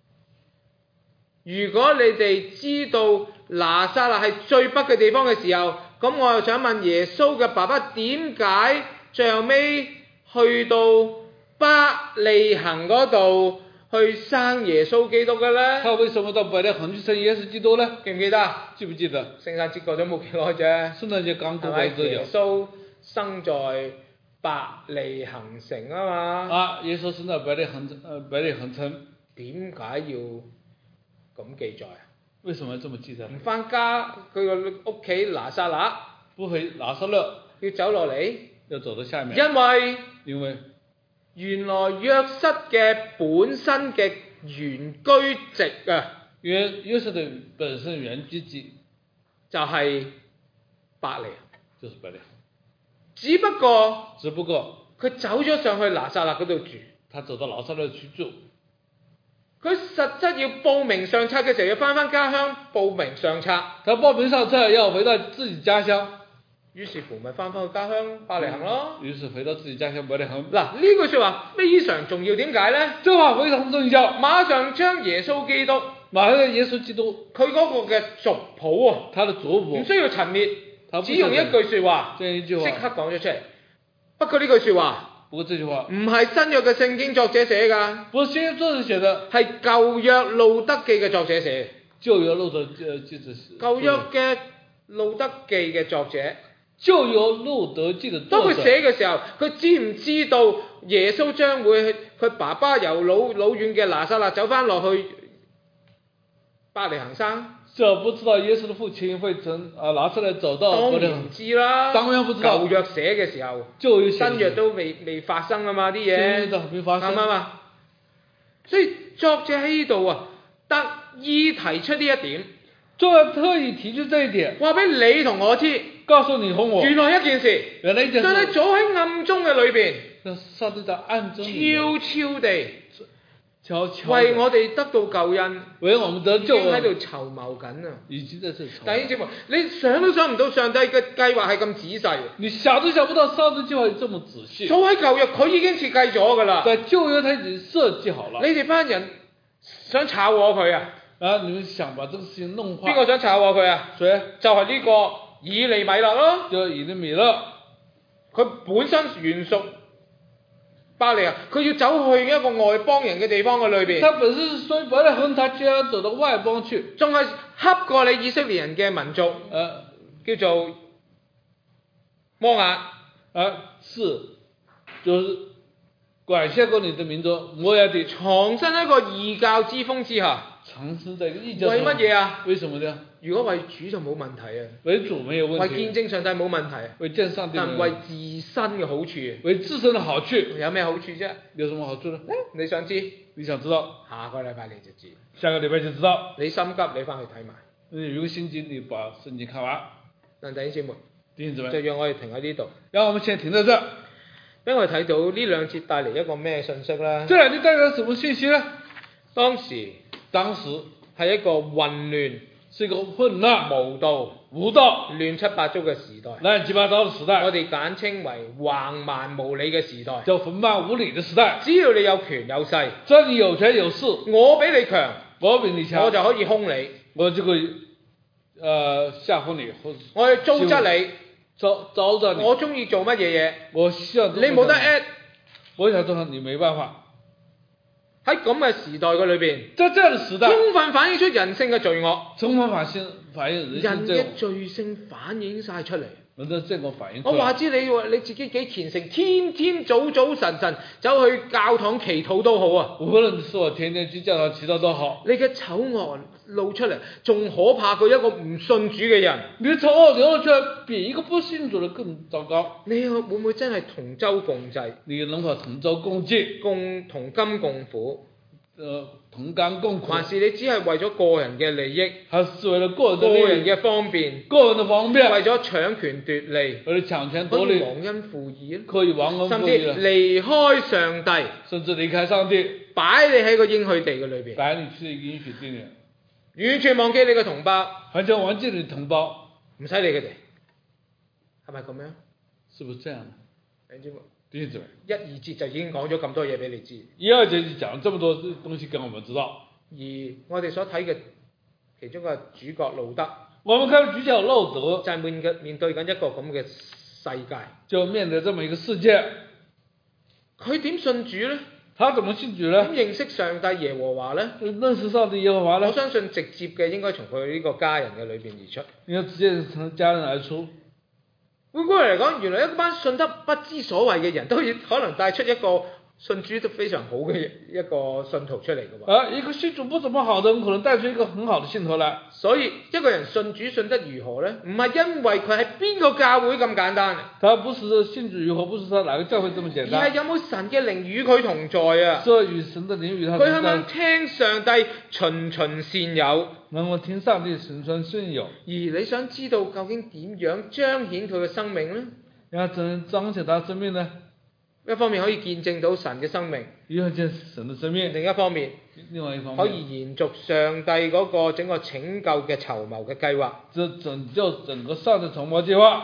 如果你哋知道拿撒勒係最北嘅地方嘅時候，咁我又想問耶穌嘅爸爸點解最後尾去到伯利恆嗰度去生耶穌基督嘅咧？ 他為什麼到伯利恆去生耶穌基督呢？ 記唔記得？ 記唔記得？ 聖誕節過咗冇幾耐啫。 聖誕節剛過係咪？ 咗耶穌生在伯利恆城啊嘛。 啊，耶穌生在伯利恆，呃，伯利恆城。 點解要咁記載啊？ 為什麼要這麼記載？ 唔翻家，佢個屋企拿撒勒， 不回拿撒勒， 要走落嚟， 要走到下面。 因為因為原來約瑟嘅本身嘅原居籍啊， 約約瑟的本身原居籍就係伯利恆， 就是伯利恆。 只不過只不過佢走咗上去拿撒勒嗰度住， 他走到拿撒勒去住。 佢實質要報名上冊嘅時候，要翻返家鄉報名上冊。 他報名上冊要回到自己家鄉。 於是乎咪翻返去家鄉伯利恆咯。 於是回到自己家鄉伯利恆。 嗱，呢句説話非常重要，點解呢？ 這話非常重要。 馬上將耶穌基督馬上耶穌基督佢嗰個嘅族譜啊， 他的族譜唔需要陳列，只用一句説話， 這一句話即刻講咗出嚟。不過呢句説話， 不過這句話唔係新約嘅聖經作者寫㗎， 不是新約作者寫的， 係舊約路德記嘅作者寫。 舊約路德記者寫。 舊約嘅路德記嘅作者， 舊約路德記嘅作者。 當佢寫嘅時候，佢知唔知道耶穌將會佢爸爸由老老遠嘅拿撒勒走翻落去伯利恆生？ 這不知道耶穌的父親會從啊拿撒勒走到當伯利恆。 然唔知啦， 當然不知道。 舊約寫嘅時候， 舊約寫嘅時候新約都未未發生啊嘛啲嘢， 新約都未發生啱唔啱啊？所以作者喺呢度啊，特意提出呢一點， 作者特意提出這一點， 話俾你同我知， 告訴你同我， 原來一件事， 原來一件事， 上帝早喺暗中嘅裏邊， 上帝在暗中悄悄地。 悄悄為我哋得到救恩， 為我們得救恩， 已經喺度籌謀緊啊！ 已經在這籌謀。 弟兄姊妹，你想都想唔到上帝嘅計劃係咁仔細。 你想都想不到上帝計劃這麼仔細。 早喺舊約佢已經設計咗㗎啦。 在舊約他已經設計好了。 你哋班人想炒我佢啊？ 啊！你們想把這個事情弄壞。 邊個想炒我佢啊？ 誰？ 就係呢個以利米勒咯。 就以利米勒， 佢本身原屬伯利恆，佢要走去一個外邦人嘅地方嘅裏邊。 他本身是屬於伯利恆，他居然走到外邦去， 仲係恰過你以色列人嘅民族， 呃， 叫做摩押。 啊，是，就是管轄過你的民族摩押地， 藏身一個異教之風之下。 藏身在一個異教。 為乜嘢啊？ 為什麼呢？ 如果為主就冇問題啊， 為主沒有問題。 為見證上帝冇問題， 為見上帝。 但為自身嘅好處。 為自身的好處。 有咩好處啫？ 有什麼好處呢？ 你想知？ 你想知道？ 下個禮拜你就知。 下個禮拜就知道。 你心急，你翻去睇埋。 你如果心急，你把聖經看完。 但弟兄姊妹， 弟兄姊妹， 就讓我哋停喺呢度。 讓我們先停在這。 俾我哋睇到呢兩節帶嚟一個咩信息咧？ 這兩節帶來什麼信息呢？ 當時， 當時係一個混亂， 是一個混亂、 無道、 無道、 亂七八糟嘅時代。 亂七八糟嘅時代。 我哋簡稱為橫蠻無理嘅時代。 叫橫蠻無理嘅時代。 只要你有權有勢， 只要你有權有勢， 我比你強， 我比你強， 我就可以兇你， 我就可以，呃，嚇唬你，或者我去糟質你， 糟糟質你。 我中意做乜嘢嘢， 我希望你冇得 at。 我想做你沒辦法。 喺咁嘅時代嘅裏邊， 在這樣的時代， 充分反映出人性嘅罪惡， 充分反映反映人性人嘅罪性反映晒出嚟。 人的這個反映。 我話知你你自己幾虔誠，天天早早晨晨走去教堂祈禱都好啊。 無論是我天天去教堂祈禱都好。 你嘅醜惡露出嚟，仲可怕過一個唔信主嘅人。 你嘅醜惡流露出嚟，比一個不信主的更糟糕。 你會唔會真係同舟共濟？ 你能否同舟共濟？ 共同甘共苦？ 呃，同甘共苦。 還是你只係為咗個人嘅利益？ 還是為了個人個的利益？ 人嘅方便？ 個人的方便？ 為咗搶權奪利？ 為了搶權奪利？ 可以忘恩負義啊！ 可以忘恩負義。 甚至離開上帝。 甚至離開上帝。 擺你喺個應許地嘅裏邊。 擺你去應許地裏。 完全忘記你嘅同胞。 完全忘記你同胞。 唔使理佢哋。係咪咁樣？ 是不是這樣？ 你知冇？ 一二節就已經講咗咁多嘢俾你知。 一二節就講咗這麼多東西給我們知道。 而我哋所睇嘅其中嘅主角路德， 我們看主角路德就係面嘅面對緊一個咁嘅世界， 就面對這麼一個世界。 佢點信主呢？ 他怎麼信主呢？ 點認識上帝耶和華呢？ 認識上帝耶和華呢？ 我相信直接嘅應該從佢呢個家人嘅裏邊而出。 應該直接從家人而出。 換句話嚟講，原來一班信得不知所謂嘅人都可能帶出一個信主都非常好嘅一個信徒出嚟嘅喎。 啊，一個信主不怎麼好的人，可能帶出一個很好的信徒來。 所以一個人信主信得如何呢？唔係因為佢喺邊個教會咁簡單。 他不是信主如何，不是他哪個教會這麼簡單。 而係有冇神嘅靈與佢同在啊？ 所以與神的靈與他同在。 佢肯唔肯聽上帝循循善誘？ 能夠聽上帝循循善誘。而你想知道究竟點樣彰顯佢嘅生命呢？ 然後怎彰顯他生命呢？ 一方面可以見證到神嘅生命， 一方面神的生命； 另一方面， 另外一方面可以延續上帝嗰個整個拯救嘅籌謀嘅計劃。 這拯救整個上帝籌謀計劃。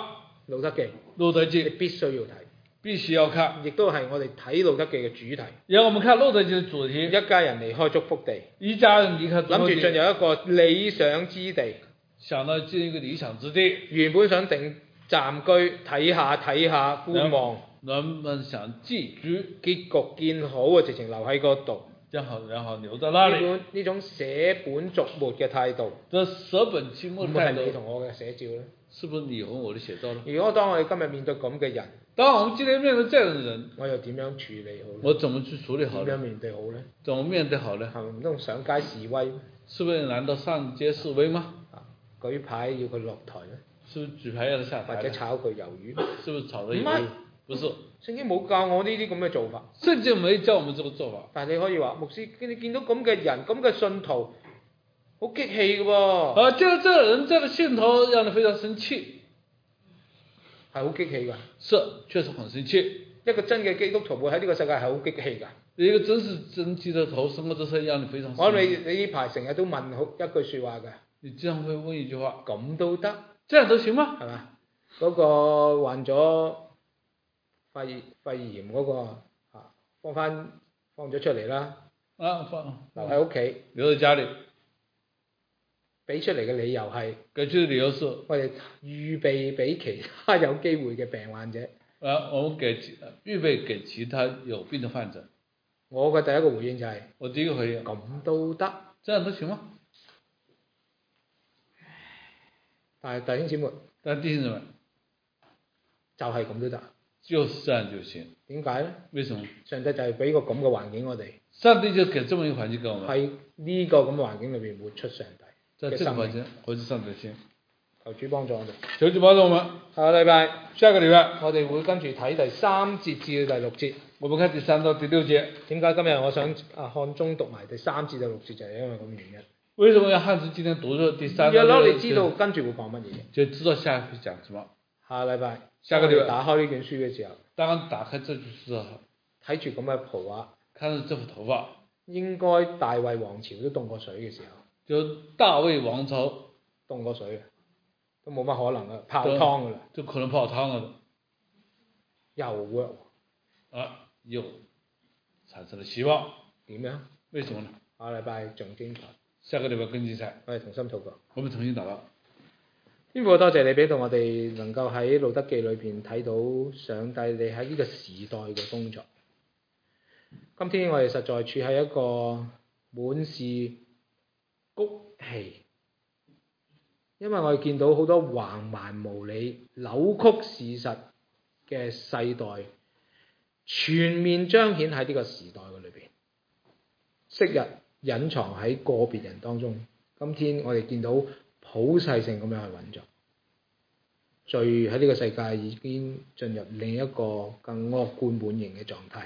路德記， 路德你記必須要睇， 必須要看， 亦都係我哋睇路德記嘅主題。 讓我們看路德記的主題。 一家人離開祝福地， 一家人離開祝福地， 諗住進入一個理想之地， 想到進一個理想之地， 原本想定暫居，睇下睇下觀望， 人們想寄居， 結局見好啊，直情留喺嗰度。 然後然後留在那裡。 呢本呢種捨本逐末嘅態度， 這捨本逐末唔態度， 係你同我嘅寫照咧？ 是不是你和我的寫照呢？ 如果當我哋今日面對咁嘅人， 當我們今天面對這樣的人， 我又點樣處理好呢？ 我怎麼去處理好呢？ 點樣面對好呢？ 怎麼面對好呢？ 係咪唔通上街示威？ 是不是難道上街示威嗎？ 啊，舉牌要佢落台咧？ 是不是舉牌要他下台？ 或者炒佢魷魚？ 是不是炒佢魷唔係魚？不是， 聖經冇教我呢啲咁嘅做法。 聖經沒教我們這個做法。 但係你可以話，牧師，你見到咁嘅人，咁嘅信徒，好激氣嘅喎。 啊，見到這個人，這個信徒讓你非常生氣， 係好激氣㗎。 是，確實很生氣。 一個真嘅基督徒會喺呢個世界係好激氣㗎。 一個真是真基督徒生活在世，讓你非常生氣。 我諗你你呢排成日都問好一句説話㗎。 你經常會問一句話， 咁都得？ 這樣都行嗎？ 係嘛？嗰、那個患咗肺肺炎嗰、那個啊，放翻放咗出嚟啦， 啊，放留喺屋企， 留在家裡。 俾出嚟嘅理由係， 給出的理由是， 我哋預備俾其他有機會嘅病患者。 啊，我們給預備給其他有病的患者。 我嘅第一個回應就係、是， 我第一個回應， 咁都得？ 這樣都行嗎？ 但係弟兄姊妹， 但弟兄姊妹， 就係咁都得， 就是這樣就行。 點解咧？ 為什麼？ 上帝就係俾個咁嘅環境我哋， 上帝就給這麼一個環境給我們， 喺呢個咁嘅環境裏邊活出上帝在嘅生命。 這個環境活出上帝的心。 求主幫助我哋。 求主幫助我們。 下個禮拜， 下個禮拜， 我哋會跟住睇第三節至到第六節。 我們看第三到第六節。點解今日我想啊漢中讀埋第三至到六節，就係因為咁嘅原因。 為什麼要漢中今天讀咗第三？ 若果你知道跟住會講乜嘢， 就知道下一句講什麼。 下個禮拜， 下個禮拜打開呢卷書嘅時候， 當打開這卷書嘅時候，睇住咁嘅圖畫， 看到這幅圖畫， 應該大衛王朝都凍過水嘅時候， 就大衛王朝凍過水嘅，都冇乜可能嘅，泡湯㗎啦， 就可能泡湯㗎啦， 又 work 啊，又產生了希望。 點樣？ 為什麼呢？ 下個禮拜仲精彩。 下個禮拜更精彩。 我哋同心禱告。 我們同心禱告。 天父，多謝你俾到我哋能夠喺路德記裏邊睇到上帝你喺呢個時代嘅工作。今天我哋實在處喺一個滿是谷氣，因為我哋見到好多橫蠻無理、扭曲事實嘅世代，全面彰顯喺呢個時代嘅裏邊。昔日隱藏喺個別人當中，今天我哋見到普世性咁樣去運作，罪喺呢個世界已經進入另一個更惡貫滿盈嘅狀態。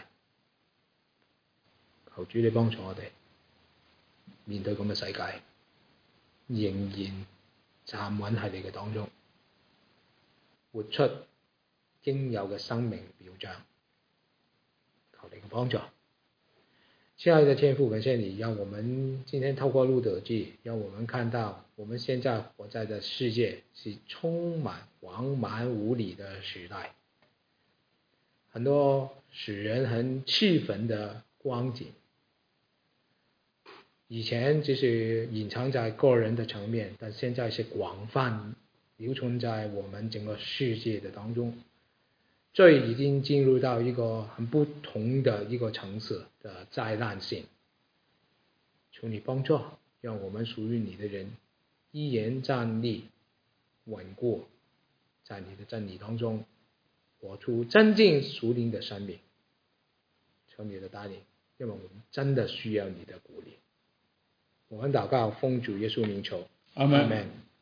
求主你幫助我哋面對咁嘅世界，仍然站穩喺你嘅當中，活出應有嘅生命表彰。求你嘅幫助。親愛的天父，感謝你讓我們今天透過路德記，讓我們看到我們現在活在的世界是充滿橫蠻無理的時代，很多使人很氣憤的光景。以前只是隱藏在個人的層面，但現在是廣泛流傳在我們整個世界的當中。罪已經進入到一個很不同的一個層次的災難性，求你幫助，讓我們屬於你的人依然站立穩固，在你的真理當中活出真正屬靈的生命。求你的帶領，因為我們真的需要你的鼓勵。我們禱告，奉主耶穌名求，阿門。